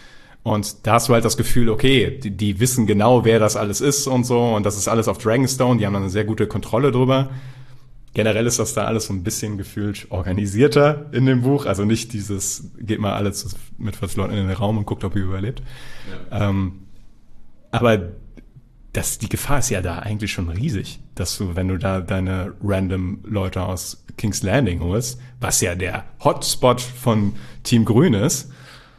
Und da hast du halt das Gefühl, okay, die wissen genau, wer das alles ist und so. Und das ist alles auf Dragonstone. Die haben dann eine sehr gute Kontrolle drüber. Generell ist das da alles so ein bisschen gefühlt organisierter in dem Buch. Also nicht dieses, geht mal alle mit 40 Leuten in den Raum und guckt, ob ihr überlebt. Ja. Aber die Gefahr ist ja da eigentlich schon riesig, dass du, wenn du da deine random Leute aus King's Landing holst, was ja der Hotspot von Team Grün ist.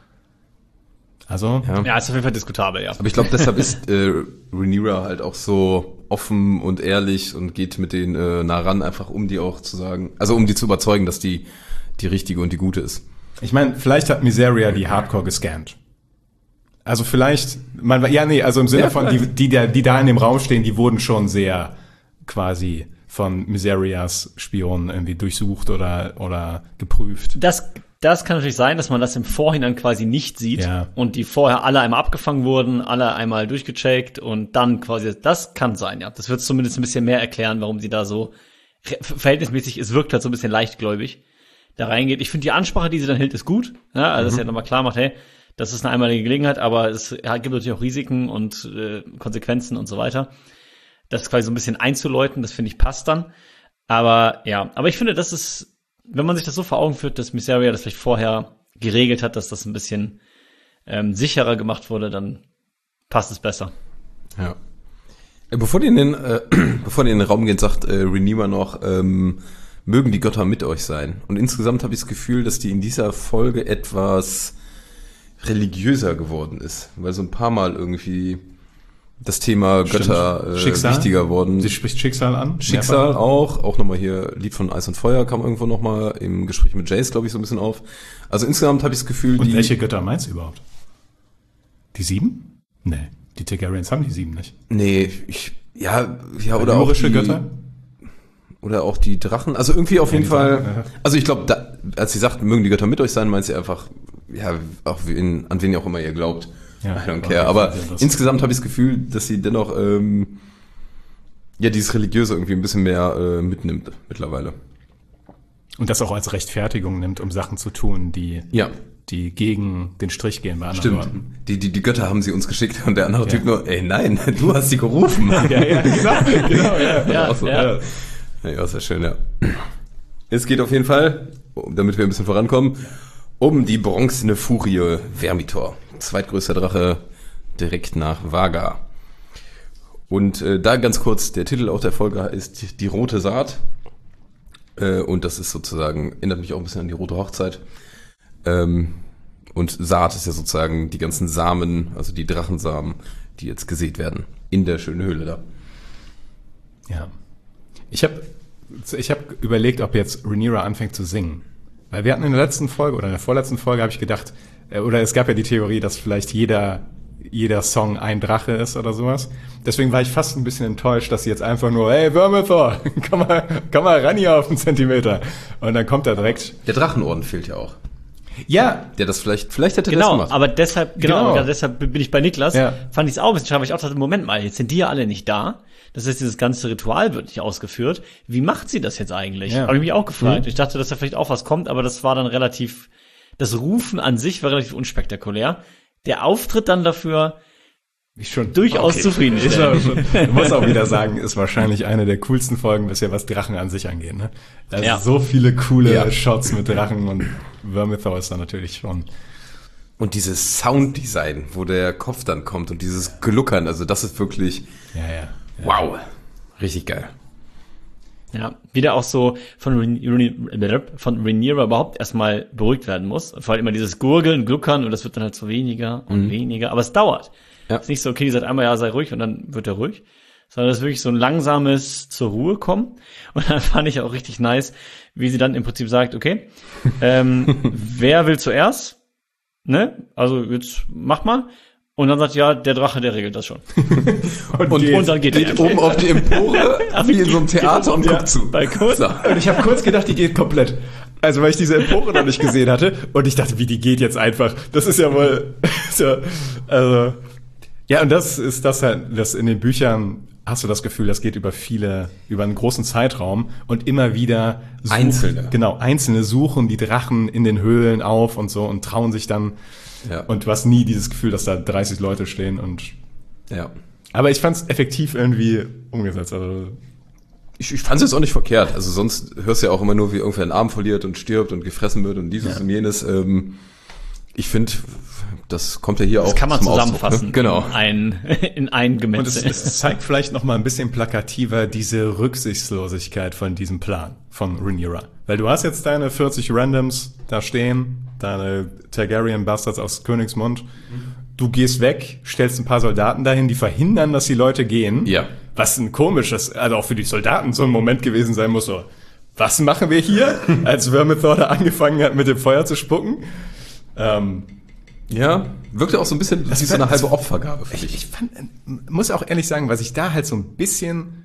Also ja, ist auf jeden Fall diskutabel, ja. Aber ich glaube, deshalb ist Rhaenyra halt auch so offen und ehrlich und geht mit denen nah ran, einfach um die auch zu sagen, also um die zu überzeugen, dass die richtige und die gute ist. Ich meine, vielleicht hat Mysaria die Hardcore gescannt. Also vielleicht, also im Sinne von, die da in dem Raum stehen, die wurden schon sehr quasi von Mysarias Spionen irgendwie durchsucht oder geprüft. Das kann natürlich sein, dass man das im Vorhinein quasi nicht sieht und die vorher alle einmal abgefangen wurden, alle einmal durchgecheckt und dann quasi, das kann sein, ja. Das wird zumindest ein bisschen mehr erklären, warum sie da so verhältnismäßig, es wirkt halt so ein bisschen leichtgläubig, da reingeht. Ich finde die Ansprache, die sie dann hält, ist gut, ja, also dass sie halt nochmal klar macht, hey, das ist eine einmalige Gelegenheit, aber es gibt natürlich auch Risiken und Konsequenzen und so weiter. Das quasi so ein bisschen einzuläuten, das finde ich passt dann. Aber ich finde, das ist, wenn man sich das so vor Augen führt, dass Mysaria das vielleicht vorher geregelt hat, dass das ein bisschen sicherer gemacht wurde, dann passt es besser. Ja. Bevor die in den Raum gehen, sagt Rhaenyra noch, mögen die Götter mit euch sein. Und insgesamt habe ich das Gefühl, dass die in dieser Folge etwas religiöser geworden ist, weil so ein paar Mal irgendwie das Thema Götter wichtiger worden. Sie spricht Schicksal an. Schicksal auch nochmal hier, Lied von Eis und Feuer kam irgendwo nochmal im Gespräch mit Jace, glaube ich, so ein bisschen auf. Also insgesamt habe ich das Gefühl, und welche Götter meinst du überhaupt? Die 7? Nee, die Targaryens haben die 7 nicht. Nee, oder auch die Götter? Oder auch die Drachen, also irgendwie auf jeden Fall, also ich glaube, als sie sagt, mögen die Götter mit euch sein, meint sie einfach, auch an wen ihr auch immer ihr glaubt. Ja, I don't care. Aber insgesamt habe ich das Gefühl, dass sie dennoch dieses Religiöse irgendwie ein bisschen mehr mitnimmt mittlerweile. Und das auch als Rechtfertigung nimmt, um Sachen zu tun, die gegen den Strich gehen bei anderen Leuten. Die Götter haben sie uns geschickt und der andere Typ nur, ey nein, du hast sie gerufen. genau. Ja, sehr schön, ja. Es geht auf jeden Fall, damit wir ein bisschen vorankommen, um die bronzene Furie Vermitor. Zweitgrößter Drache direkt nach Vagar. Und da ganz kurz, der Titel auch der Folge ist Die rote Saat. Und das ist sozusagen, erinnert mich auch ein bisschen an die rote Hochzeit. Und Saat ist ja sozusagen die ganzen Samen, also die Drachensamen, die jetzt gesät werden in der schönen Höhle da. Ja. Ich hab überlegt, ob jetzt Rhaenyra anfängt zu singen. Weil wir hatten in der letzten Folge oder in der vorletzten Folge, habe ich gedacht, oder es gab ja die Theorie, dass vielleicht jeder Song ein Drache ist oder sowas. Deswegen war ich fast ein bisschen enttäuscht, dass sie jetzt einfach nur, hey Vermithor, komm mal ran hier auf einen Zentimeter. Und dann kommt er direkt. Der Drachenorden fehlt ja auch. Ja. Der das vielleicht hätte genau, das gemacht. Aber deshalb bin ich bei Niklas. Ja. Fand ich es auch ein bisschen schade, weil ich auch dachte, Moment mal, jetzt sind die ja alle nicht da. Das heißt, dieses ganze Ritual wird nicht ausgeführt. Wie macht sie das jetzt eigentlich? Habe ich mich auch gefragt. Ich dachte, dass da vielleicht auch was kommt, aber das war dann das Rufen an sich war relativ unspektakulär. Der Auftritt dann dafür durchaus zufriedenstellend. Ich muss auch wieder sagen, ist wahrscheinlich eine der coolsten Folgen bisher, was Drachen an sich angeht. Ne? Also so viele coole Shots mit Drachen und Vermithor ist da natürlich schon. Und dieses Sounddesign, wo der Kopf dann kommt und dieses Gluckern, also das ist wirklich wow, richtig geil. Ja, wieder auch so von Rhaenyra überhaupt erstmal beruhigt werden muss. Vor allem immer dieses Gurgeln, Gluckern und das wird dann halt so weniger und weniger. Aber es dauert. Es ist nicht so, okay, die sagt einmal, sei ruhig und dann wird er ruhig. Sondern es ist wirklich so ein langsames zur Ruhe kommen. Und dann fand ich auch richtig nice, wie sie dann im Prinzip sagt, okay, wer will zuerst? Ne? Also jetzt mach mal. Und dann sagt der Drache, der regelt das schon. und dann geht er oben auf die Empore, wie in so einem Theater und guckt zu. So. Und ich habe kurz gedacht, die geht komplett. Also weil ich diese Empore noch nicht gesehen hatte und ich dachte, wie die geht jetzt einfach. Das ist ja wohl so, also ja, und das ist das halt, das in den Büchern hast du das Gefühl, das geht über einen großen Zeitraum und immer wieder Einzelne suchen die Drachen in den Höhlen auf und so und trauen sich dann Ja. Und du hast nie dieses Gefühl, dass da 30 Leute stehen Ja. aber ich fand's effektiv irgendwie umgesetzt. Also Ich fand es jetzt auch nicht verkehrt. Also sonst hörst du ja auch immer nur, wie irgendwer einen Arm verliert und stirbt und gefressen wird und dieses und jenes. Ich finde, das kommt ja hier Das auch kann man zum zusammenfassen. Ausdruck, ne? Genau. In ein und Gemetzel. es zeigt vielleicht noch mal ein bisschen plakativer diese Rücksichtslosigkeit von diesem Plan von Rhaenyra. Weil du hast jetzt deine 40 Randoms da stehen, deine Targaryen Bastards aus Königsmund. Du gehst weg, stellst ein paar Soldaten dahin, die verhindern, dass die Leute gehen. Ja. Was ein komisches, also auch für die Soldaten so ein Moment gewesen sein muss, so, was machen wir hier? Als Vermithor da angefangen hat, mit dem Feuer zu spucken. Ja, wirkte auch so ein bisschen wie so eine halbe Opfergabe für dich. Ich muss auch ehrlich sagen, was ich da halt so ein bisschen,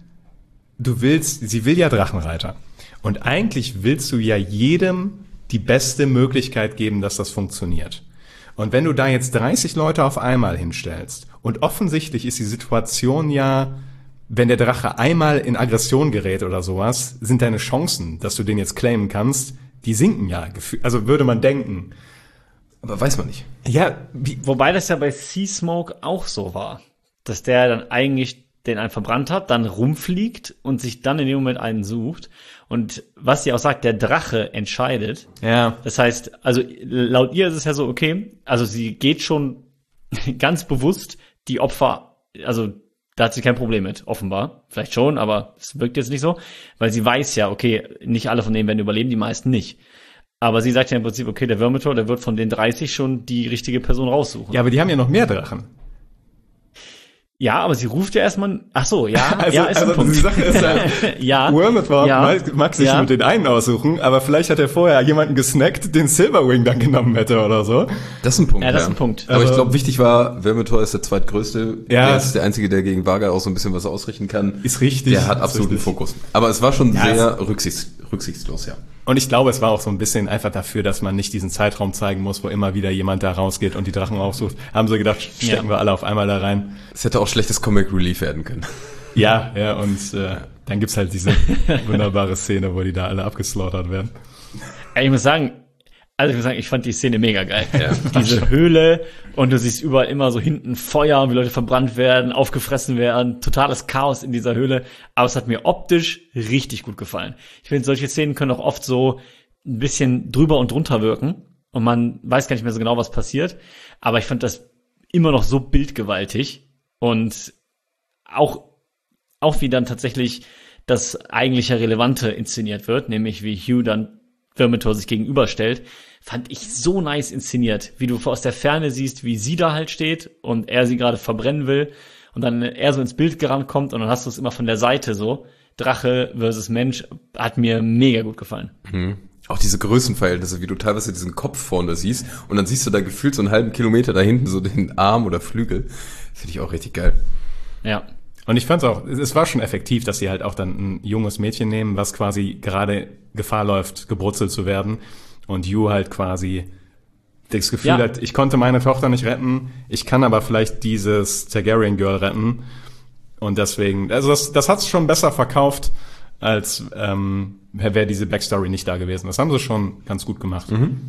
sie will ja Drachenreiter. Und eigentlich willst du ja jedem die beste Möglichkeit geben, dass das funktioniert. Und wenn du da jetzt 30 Leute auf einmal hinstellst, und offensichtlich ist die Situation ja, wenn der Drache einmal in Aggression gerät oder sowas, sind deine Chancen, dass du den jetzt claimen kannst, die sinken ja. Also würde man denken. Aber weiß man nicht. Ja, Wobei das ja bei Seasmoke auch so war, dass der dann eigentlich den einen verbrannt hat, dann rumfliegt und sich dann in dem Moment einen sucht. Und was sie auch sagt, der Drache entscheidet. ja. Das heißt, also laut ihr ist es ja so, okay, also sie geht schon ganz bewusst die Opfer, also da hat sie kein Problem mit, offenbar. Vielleicht schon, aber es wirkt jetzt nicht so, weil sie weiß ja, okay, nicht alle von denen werden überleben, die meisten nicht. Aber sie sagt ja im Prinzip, okay, der Vermithor, der wird von den 30 schon die richtige Person raussuchen. Ja, aber die haben ja noch mehr Drachen. Ja, aber sie ruft ja erstmal, ach so, ja, Also, ja, ist ein also Punkt. die Sache ist halt, Ja, Vermithor ja, mag sich ja. mit den einen aussuchen, aber vielleicht hat er vorher jemanden gesnackt, den Silverwing dann genommen hätte oder so. Das ist ein Punkt. Ja, das ist ein Punkt. Aber ich Aber- glaube, wichtig war, Vermithor ist der zweitgrößte. Ja. Der ist der Einzige, der gegen Varga auch so ein bisschen was ausrichten kann. Ist richtig. Der hat Ist absoluten richtig. Fokus. Aber es war schon Ja, sehr rücksichtslos, ja. Und ich glaube, es war auch so ein bisschen einfach dafür, dass man nicht diesen Zeitraum zeigen muss, wo immer wieder jemand da rausgeht und die Drachen aufsucht. Haben sie gedacht, stecken wir alle auf einmal da rein. Es hätte auch schlechtes Comic Relief werden können. Ja, und dann gibt's halt diese wunderbare Szene, wo die da alle abgeslaughtert werden. Ich muss sagen, ich fand die Szene mega geil. Ja. Diese Höhle und du siehst überall immer so hinten Feuer, wie Leute verbrannt werden, aufgefressen werden, totales Chaos in dieser Höhle. Aber es hat mir optisch richtig gut gefallen. Ich finde, solche Szenen können auch oft so ein bisschen drüber und drunter wirken und man weiß gar nicht mehr so genau, was passiert. Aber ich fand das immer noch so bildgewaltig und auch wie dann tatsächlich das eigentliche Relevante inszeniert wird, nämlich wie Hugh dann Vermithor sich gegenüberstellt, fand ich so nice inszeniert, wie du aus der Ferne siehst, wie sie da halt steht und er sie gerade verbrennen will und dann er so ins Bild gerannt kommt und dann hast du es immer von der Seite so, Drache versus Mensch, hat mir mega gut gefallen. Auch diese Größenverhältnisse, wie du teilweise diesen Kopf vorne siehst und dann siehst du da gefühlt so einen halben Kilometer da hinten so den Arm oder Flügel. Finde ich auch richtig geil. Ja. Und ich fand's auch, es war schon effektiv, dass sie halt auch dann ein junges Mädchen nehmen, was quasi gerade Gefahr läuft, gebrutzelt zu werden. Und Hugh halt quasi das Gefühl hat, ich konnte meine Tochter nicht retten, ich kann aber vielleicht dieses Targaryen Girl retten. Und deswegen, also das hat's schon besser verkauft, als wäre diese Backstory nicht da gewesen. Das haben sie schon ganz gut gemacht.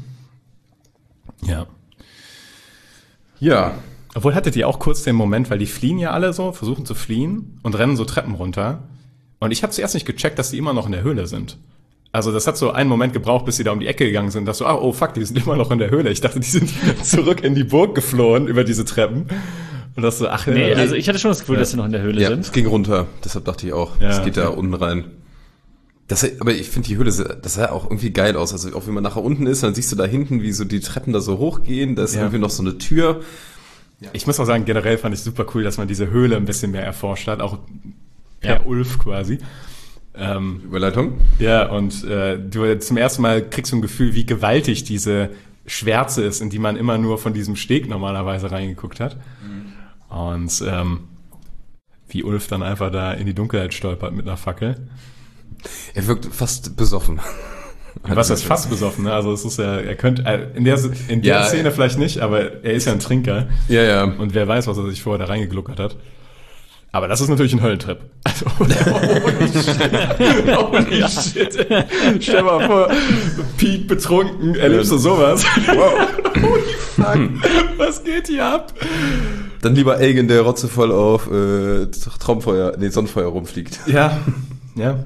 Ja. Ja. Obwohl hattet ihr auch kurz den Moment, weil die fliehen ja alle so, versuchen zu fliehen und rennen so Treppen runter. Und ich habe zuerst nicht gecheckt, dass die immer noch in der Höhle sind. Also das hat so einen Moment gebraucht, bis sie da um die Ecke gegangen sind. Dass so, oh fuck, die sind immer noch in der Höhle. Ich dachte, die sind zurück in die Burg geflohen über diese Treppen. Und das so, ach Nee, also ich hatte schon das Gefühl, dass sie noch in der Höhle Ja, sind. es ging runter. Deshalb dachte ich auch, Ja, es geht da okay. unten rein. Aber ich finde die Höhle, das sah auch irgendwie geil aus. Also auch wenn man nachher unten ist, dann siehst du da hinten, wie so die Treppen da so hochgehen. Da ist Ja. irgendwie noch so eine Tür. Ich muss auch sagen, generell fand ich super cool, dass man diese Höhle ein bisschen mehr erforscht hat, auch per Ulf quasi. Überleitung. Ja, und du zum ersten Mal kriegst du ein Gefühl, wie gewaltig diese Schwärze ist, in die man immer nur von diesem Steg normalerweise reingeguckt hat. Und wie Ulf dann einfach da in die Dunkelheit stolpert mit einer Fackel. Er wirkt fast besoffen. Was ist fast besoffen, ne? Also es ist ja, er könnte in der Ja, Szene vielleicht nicht, aber er ist ja ein Trinker. Ja, ja. Und wer weiß, was er sich vorher da reingegluckert hat. Aber das ist natürlich ein Höllentrip. Also, holy shit. Stell mal vor, Pete betrunken, erlebst du sowas. Wow. Holy fuck, was geht hier ab? Dann lieber Aegon, der rotzevoll auf Sonnenfeuer rumfliegt. Ja. Ja.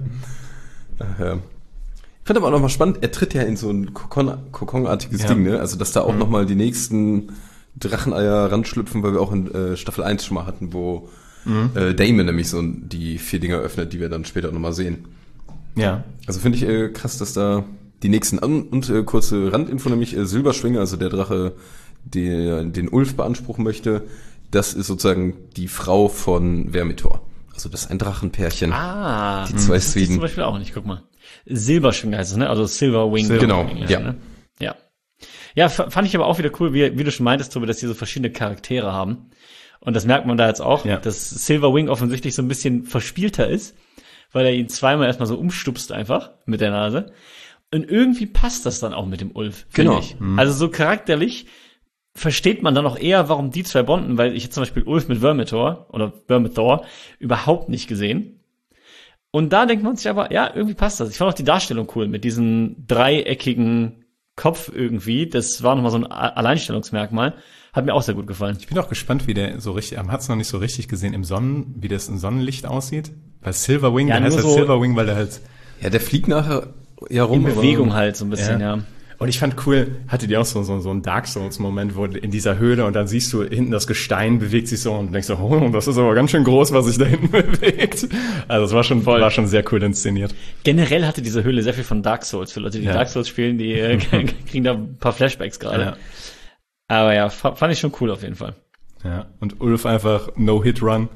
Ich fand aber auch nochmal spannend, er tritt ja in so ein Kokonartiges Ding, ne? Also, dass da auch nochmal die nächsten Dracheneier ranschlüpfen, weil wir auch in Staffel 1 schon mal hatten, wo Daemon nämlich so die 4 Dinger öffnet, die wir dann später nochmal sehen. Ja. Also finde ich krass, dass da die nächsten kurze Randinfo, nämlich Silberschwinge, also der Drache, der den Ulf beanspruchen möchte, das ist sozusagen die Frau von Vermithor. Also das ist ein Drachenpärchen. Die zwei das Sweden. zum Beispiel auch nicht, guck mal. Silberschwinge heißt es, ne? Also Silverwing. Genau, Englisch, ja. Ne? Ja. Ja, fand ich aber auch wieder cool, wie du schon meintest, Tobi, dass die so verschiedene Charaktere haben. Und das merkt man da jetzt auch, dass Silverwing offensichtlich so ein bisschen verspielter ist, weil er ihn zweimal erstmal so umstupst einfach mit der Nase. Und irgendwie passt das dann auch mit dem Ulf, finde ich. Also so charakterlich versteht man dann auch eher, warum die zwei bonden, weil ich jetzt zum Beispiel Ulf mit Vermithor überhaupt nicht gesehen. Und da denkt man sich aber, ja, irgendwie passt das. Ich fand auch die Darstellung cool mit diesem dreieckigen Kopf irgendwie. Das war nochmal so ein Alleinstellungsmerkmal. Hat mir auch sehr gut gefallen. Ich bin auch gespannt, wie der so richtig, man hat es noch nicht so richtig gesehen wie das im Sonnenlicht aussieht. Weil Silverwing, der heißt halt Silverwing, weil der halt... Ja, der fliegt nachher rum. In Bewegung halt so ein bisschen, ja. Und ich fand cool, hattet ihr auch so einen Dark Souls-Moment, wo in dieser Höhle und dann siehst du hinten das Gestein bewegt sich so und denkst so, oh, das ist aber ganz schön groß, was sich da hinten bewegt. Also es war schon sehr cool inszeniert. Generell hatte diese Höhle sehr viel von Dark Souls. Für Leute, die Dark Souls spielen, die kriegen da ein paar Flashbacks gerade. Ja. Aber ja, fand ich schon cool auf jeden Fall. Ja, und Ulf einfach No-Hit-Run.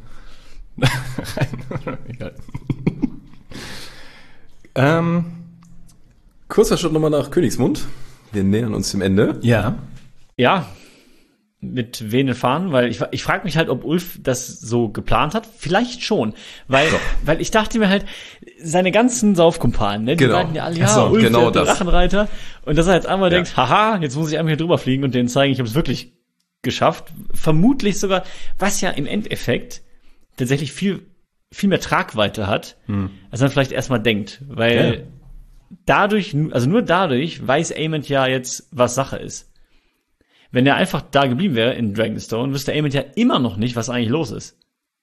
Egal. Kurzer Schritt nochmal nach Königsmund. Wir nähern uns dem Ende. Ja. Ja, mit wehenden Fahnen, weil ich frage mich halt, ob Ulf das so geplant hat. Vielleicht schon, weil ich dachte mir halt, seine ganzen Saufkumpanen, ne, die sagten ja alle, Ulf, genau der Drachenreiter. Und dass er jetzt einmal denkt, haha, jetzt muss ich einmal hier drüber fliegen und denen zeigen, ich habe es wirklich geschafft. Vermutlich sogar, was ja im Endeffekt tatsächlich viel mehr Tragweite hat, als man vielleicht erstmal denkt, weil nur dadurch weiß Aemond ja jetzt, was Sache ist. Wenn er einfach da geblieben wäre in Dragonstone, wüsste Aemond ja immer noch nicht, was eigentlich los ist.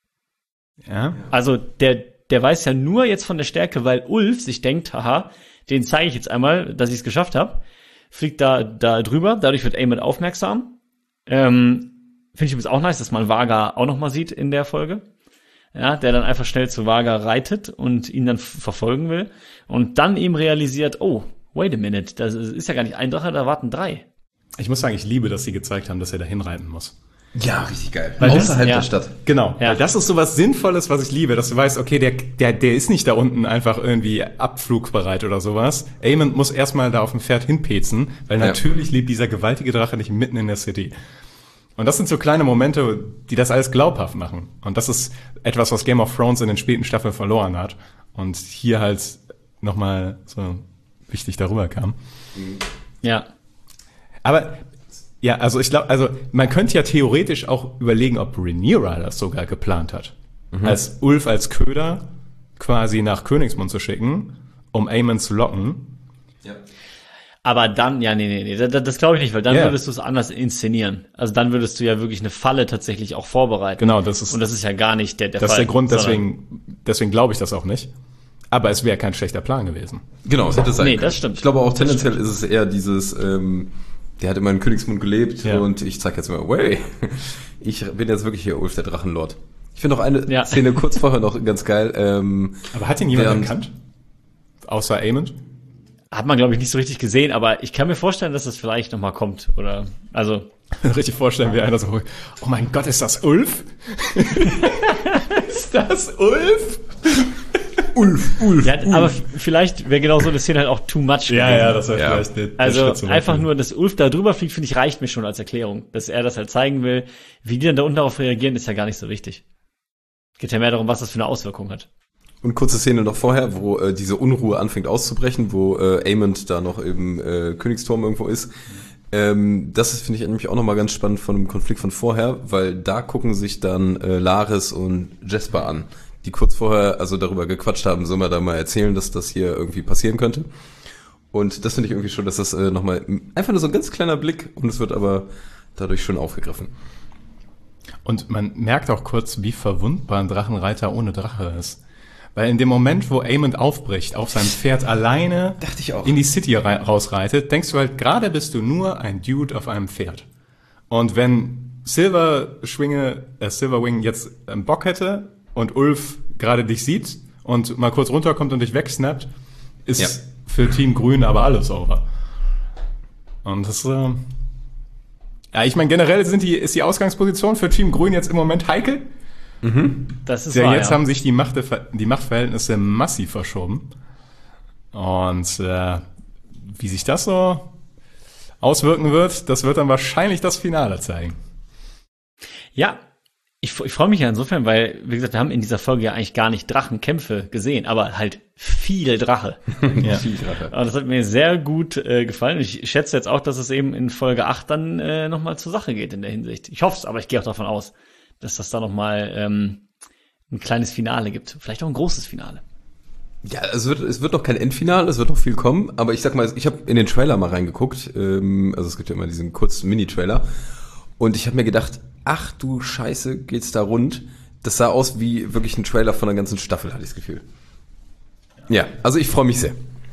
Ja. Also der weiß ja nur jetzt von der Stärke, weil Ulf sich denkt, haha, den zeige ich jetzt einmal, dass ich es geschafft habe. Fliegt da drüber, dadurch wird Aemond aufmerksam. Finde ich übrigens auch nice, dass man Varga auch noch mal sieht in der Folge. Ja, der dann einfach schnell zu Varga reitet und ihn dann verfolgen will. Und dann eben realisiert, oh, wait a minute, das ist ja gar nicht ein Drache, da warten 3. Ich muss sagen, ich liebe, dass sie gezeigt haben, dass er da hinreiten muss. Ja, richtig geil. Weil außerhalb der Stadt. Genau. Ja. Weil das ist so was Sinnvolles, was ich liebe, dass du weißt, okay, der ist nicht da unten einfach irgendwie abflugbereit oder sowas. Aemond muss erstmal da auf dem Pferd hinpezen, weil natürlich lebt dieser gewaltige Drache nicht mitten in der City. Und das sind so kleine Momente, die das alles glaubhaft machen. Und das ist etwas, was Game of Thrones in den späten Staffeln verloren hat. Und hier halt nochmal so wichtig darüber kam. Ja. Aber, ja, also ich glaube, man könnte ja theoretisch auch überlegen, ob Rhaenyra das sogar geplant hat. Als Ulf als Köder quasi nach Königsmund zu schicken, um Aemond zu locken. Ja. Aber dann, nee, das glaube ich nicht, weil dann würdest du es anders inszenieren. Also dann würdest du ja wirklich eine Falle tatsächlich auch vorbereiten. Genau, das ist. Und das ist ja gar nicht der Fall. Das ist der Grund, deswegen glaube ich das auch nicht. Aber es wäre kein schlechter Plan gewesen. Genau, es hätte sein können. Das stimmt. Ich glaube auch tendenziell ist es eher dieses, der hat immer in Königsmund gelebt und ich zeig jetzt mal, ich bin jetzt wirklich hier Ulf, der Drachenlord. Ich finde auch eine Szene kurz vorher noch ganz geil. Aber hat ihn jemand erkannt? Außer Aemond? Hat man, glaube ich, nicht so richtig gesehen, aber ich kann mir vorstellen, dass das vielleicht noch mal kommt. Oder, also. Richtig vorstellen, wie einer so, oh mein Gott, ist das Ulf? Ist das Ulf? Ulf. Ja, aber vielleicht wäre genau so eine Szene halt auch too much gewesen. Ja, das wäre vielleicht der also einfach nur, dass Ulf da drüber fliegt, finde ich, reicht mir schon als Erklärung. Dass er das halt zeigen will. Wie die dann da unten darauf reagieren, ist ja gar nicht so wichtig. Geht ja mehr darum, was das für eine Auswirkung hat. Und kurze Szene noch vorher, wo diese Unruhe anfängt auszubrechen, wo Aemond da noch im Königsturm irgendwo ist. Das finde ich nämlich auch nochmal ganz spannend von dem Konflikt von vorher, weil da gucken sich dann Laris und Jasper an, die kurz vorher also darüber gequatscht haben, sollen wir da mal erzählen, dass das hier irgendwie passieren könnte. Und das finde ich irgendwie schon, dass das nochmal einfach nur so ein ganz kleiner Blick und es wird aber dadurch schon aufgegriffen. Und man merkt auch kurz, wie verwundbar ein Drachenreiter ohne Drache ist. Weil in dem Moment, wo Aemond aufbricht, auf seinem Pferd alleine Dachte ich auch. in die City rausreitet, denkst du halt, gerade bist du nur ein Dude auf einem Pferd. Und wenn Silverwing jetzt einen Bock hätte und Ulf gerade dich sieht und mal kurz runterkommt und dich wegsnappt, ist für Team Grün aber alles over. Und das, ja, ich meine, generell ist die Ausgangsposition für Team Grün jetzt im Moment heikel. Das ist Ja, wahr, jetzt ja. haben sich die Machtverhältnisse massiv verschoben. Und wie sich das so auswirken wird, das wird dann wahrscheinlich das Finale zeigen. Ja, ich freue mich ja insofern, weil, wie gesagt, wir haben in dieser Folge ja eigentlich gar nicht Drachenkämpfe gesehen, aber halt viel Drache. Ja. Viel Drache. Und das hat mir sehr gut gefallen. Ich schätze jetzt auch, dass es eben in Folge 8 dann nochmal zur Sache geht in der Hinsicht. Ich hoffe es, aber ich gehe auch davon aus, dass das da nochmal ein kleines Finale gibt. Vielleicht auch ein großes Finale. Ja, es wird noch kein Endfinale, es wird noch viel kommen, aber ich sag mal, ich habe in den Trailer mal reingeguckt, also es gibt ja immer diesen kurzen Mini-Trailer und ich habe mir gedacht, ach du Scheiße, geht's da rund? Das sah aus wie wirklich ein Trailer von einer ganzen Staffel, hatte ich das Gefühl. Ja, also ich freue mich sehr.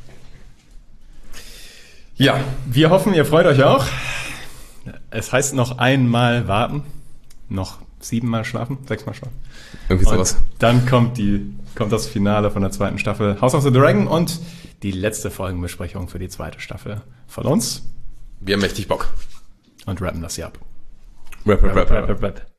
Ja, Wir hoffen, ihr freut euch auch. Es heißt noch einmal warten, noch 7-mal schlafen, 6-mal schlafen. irgendwie Und sowas. dann kommt das Finale von der zweiten Staffel House of the Dragon und die letzte Folgenbesprechung für die zweite Staffel von uns Wir haben mächtig Bock. und rappen das hier ab. Rap. Rap.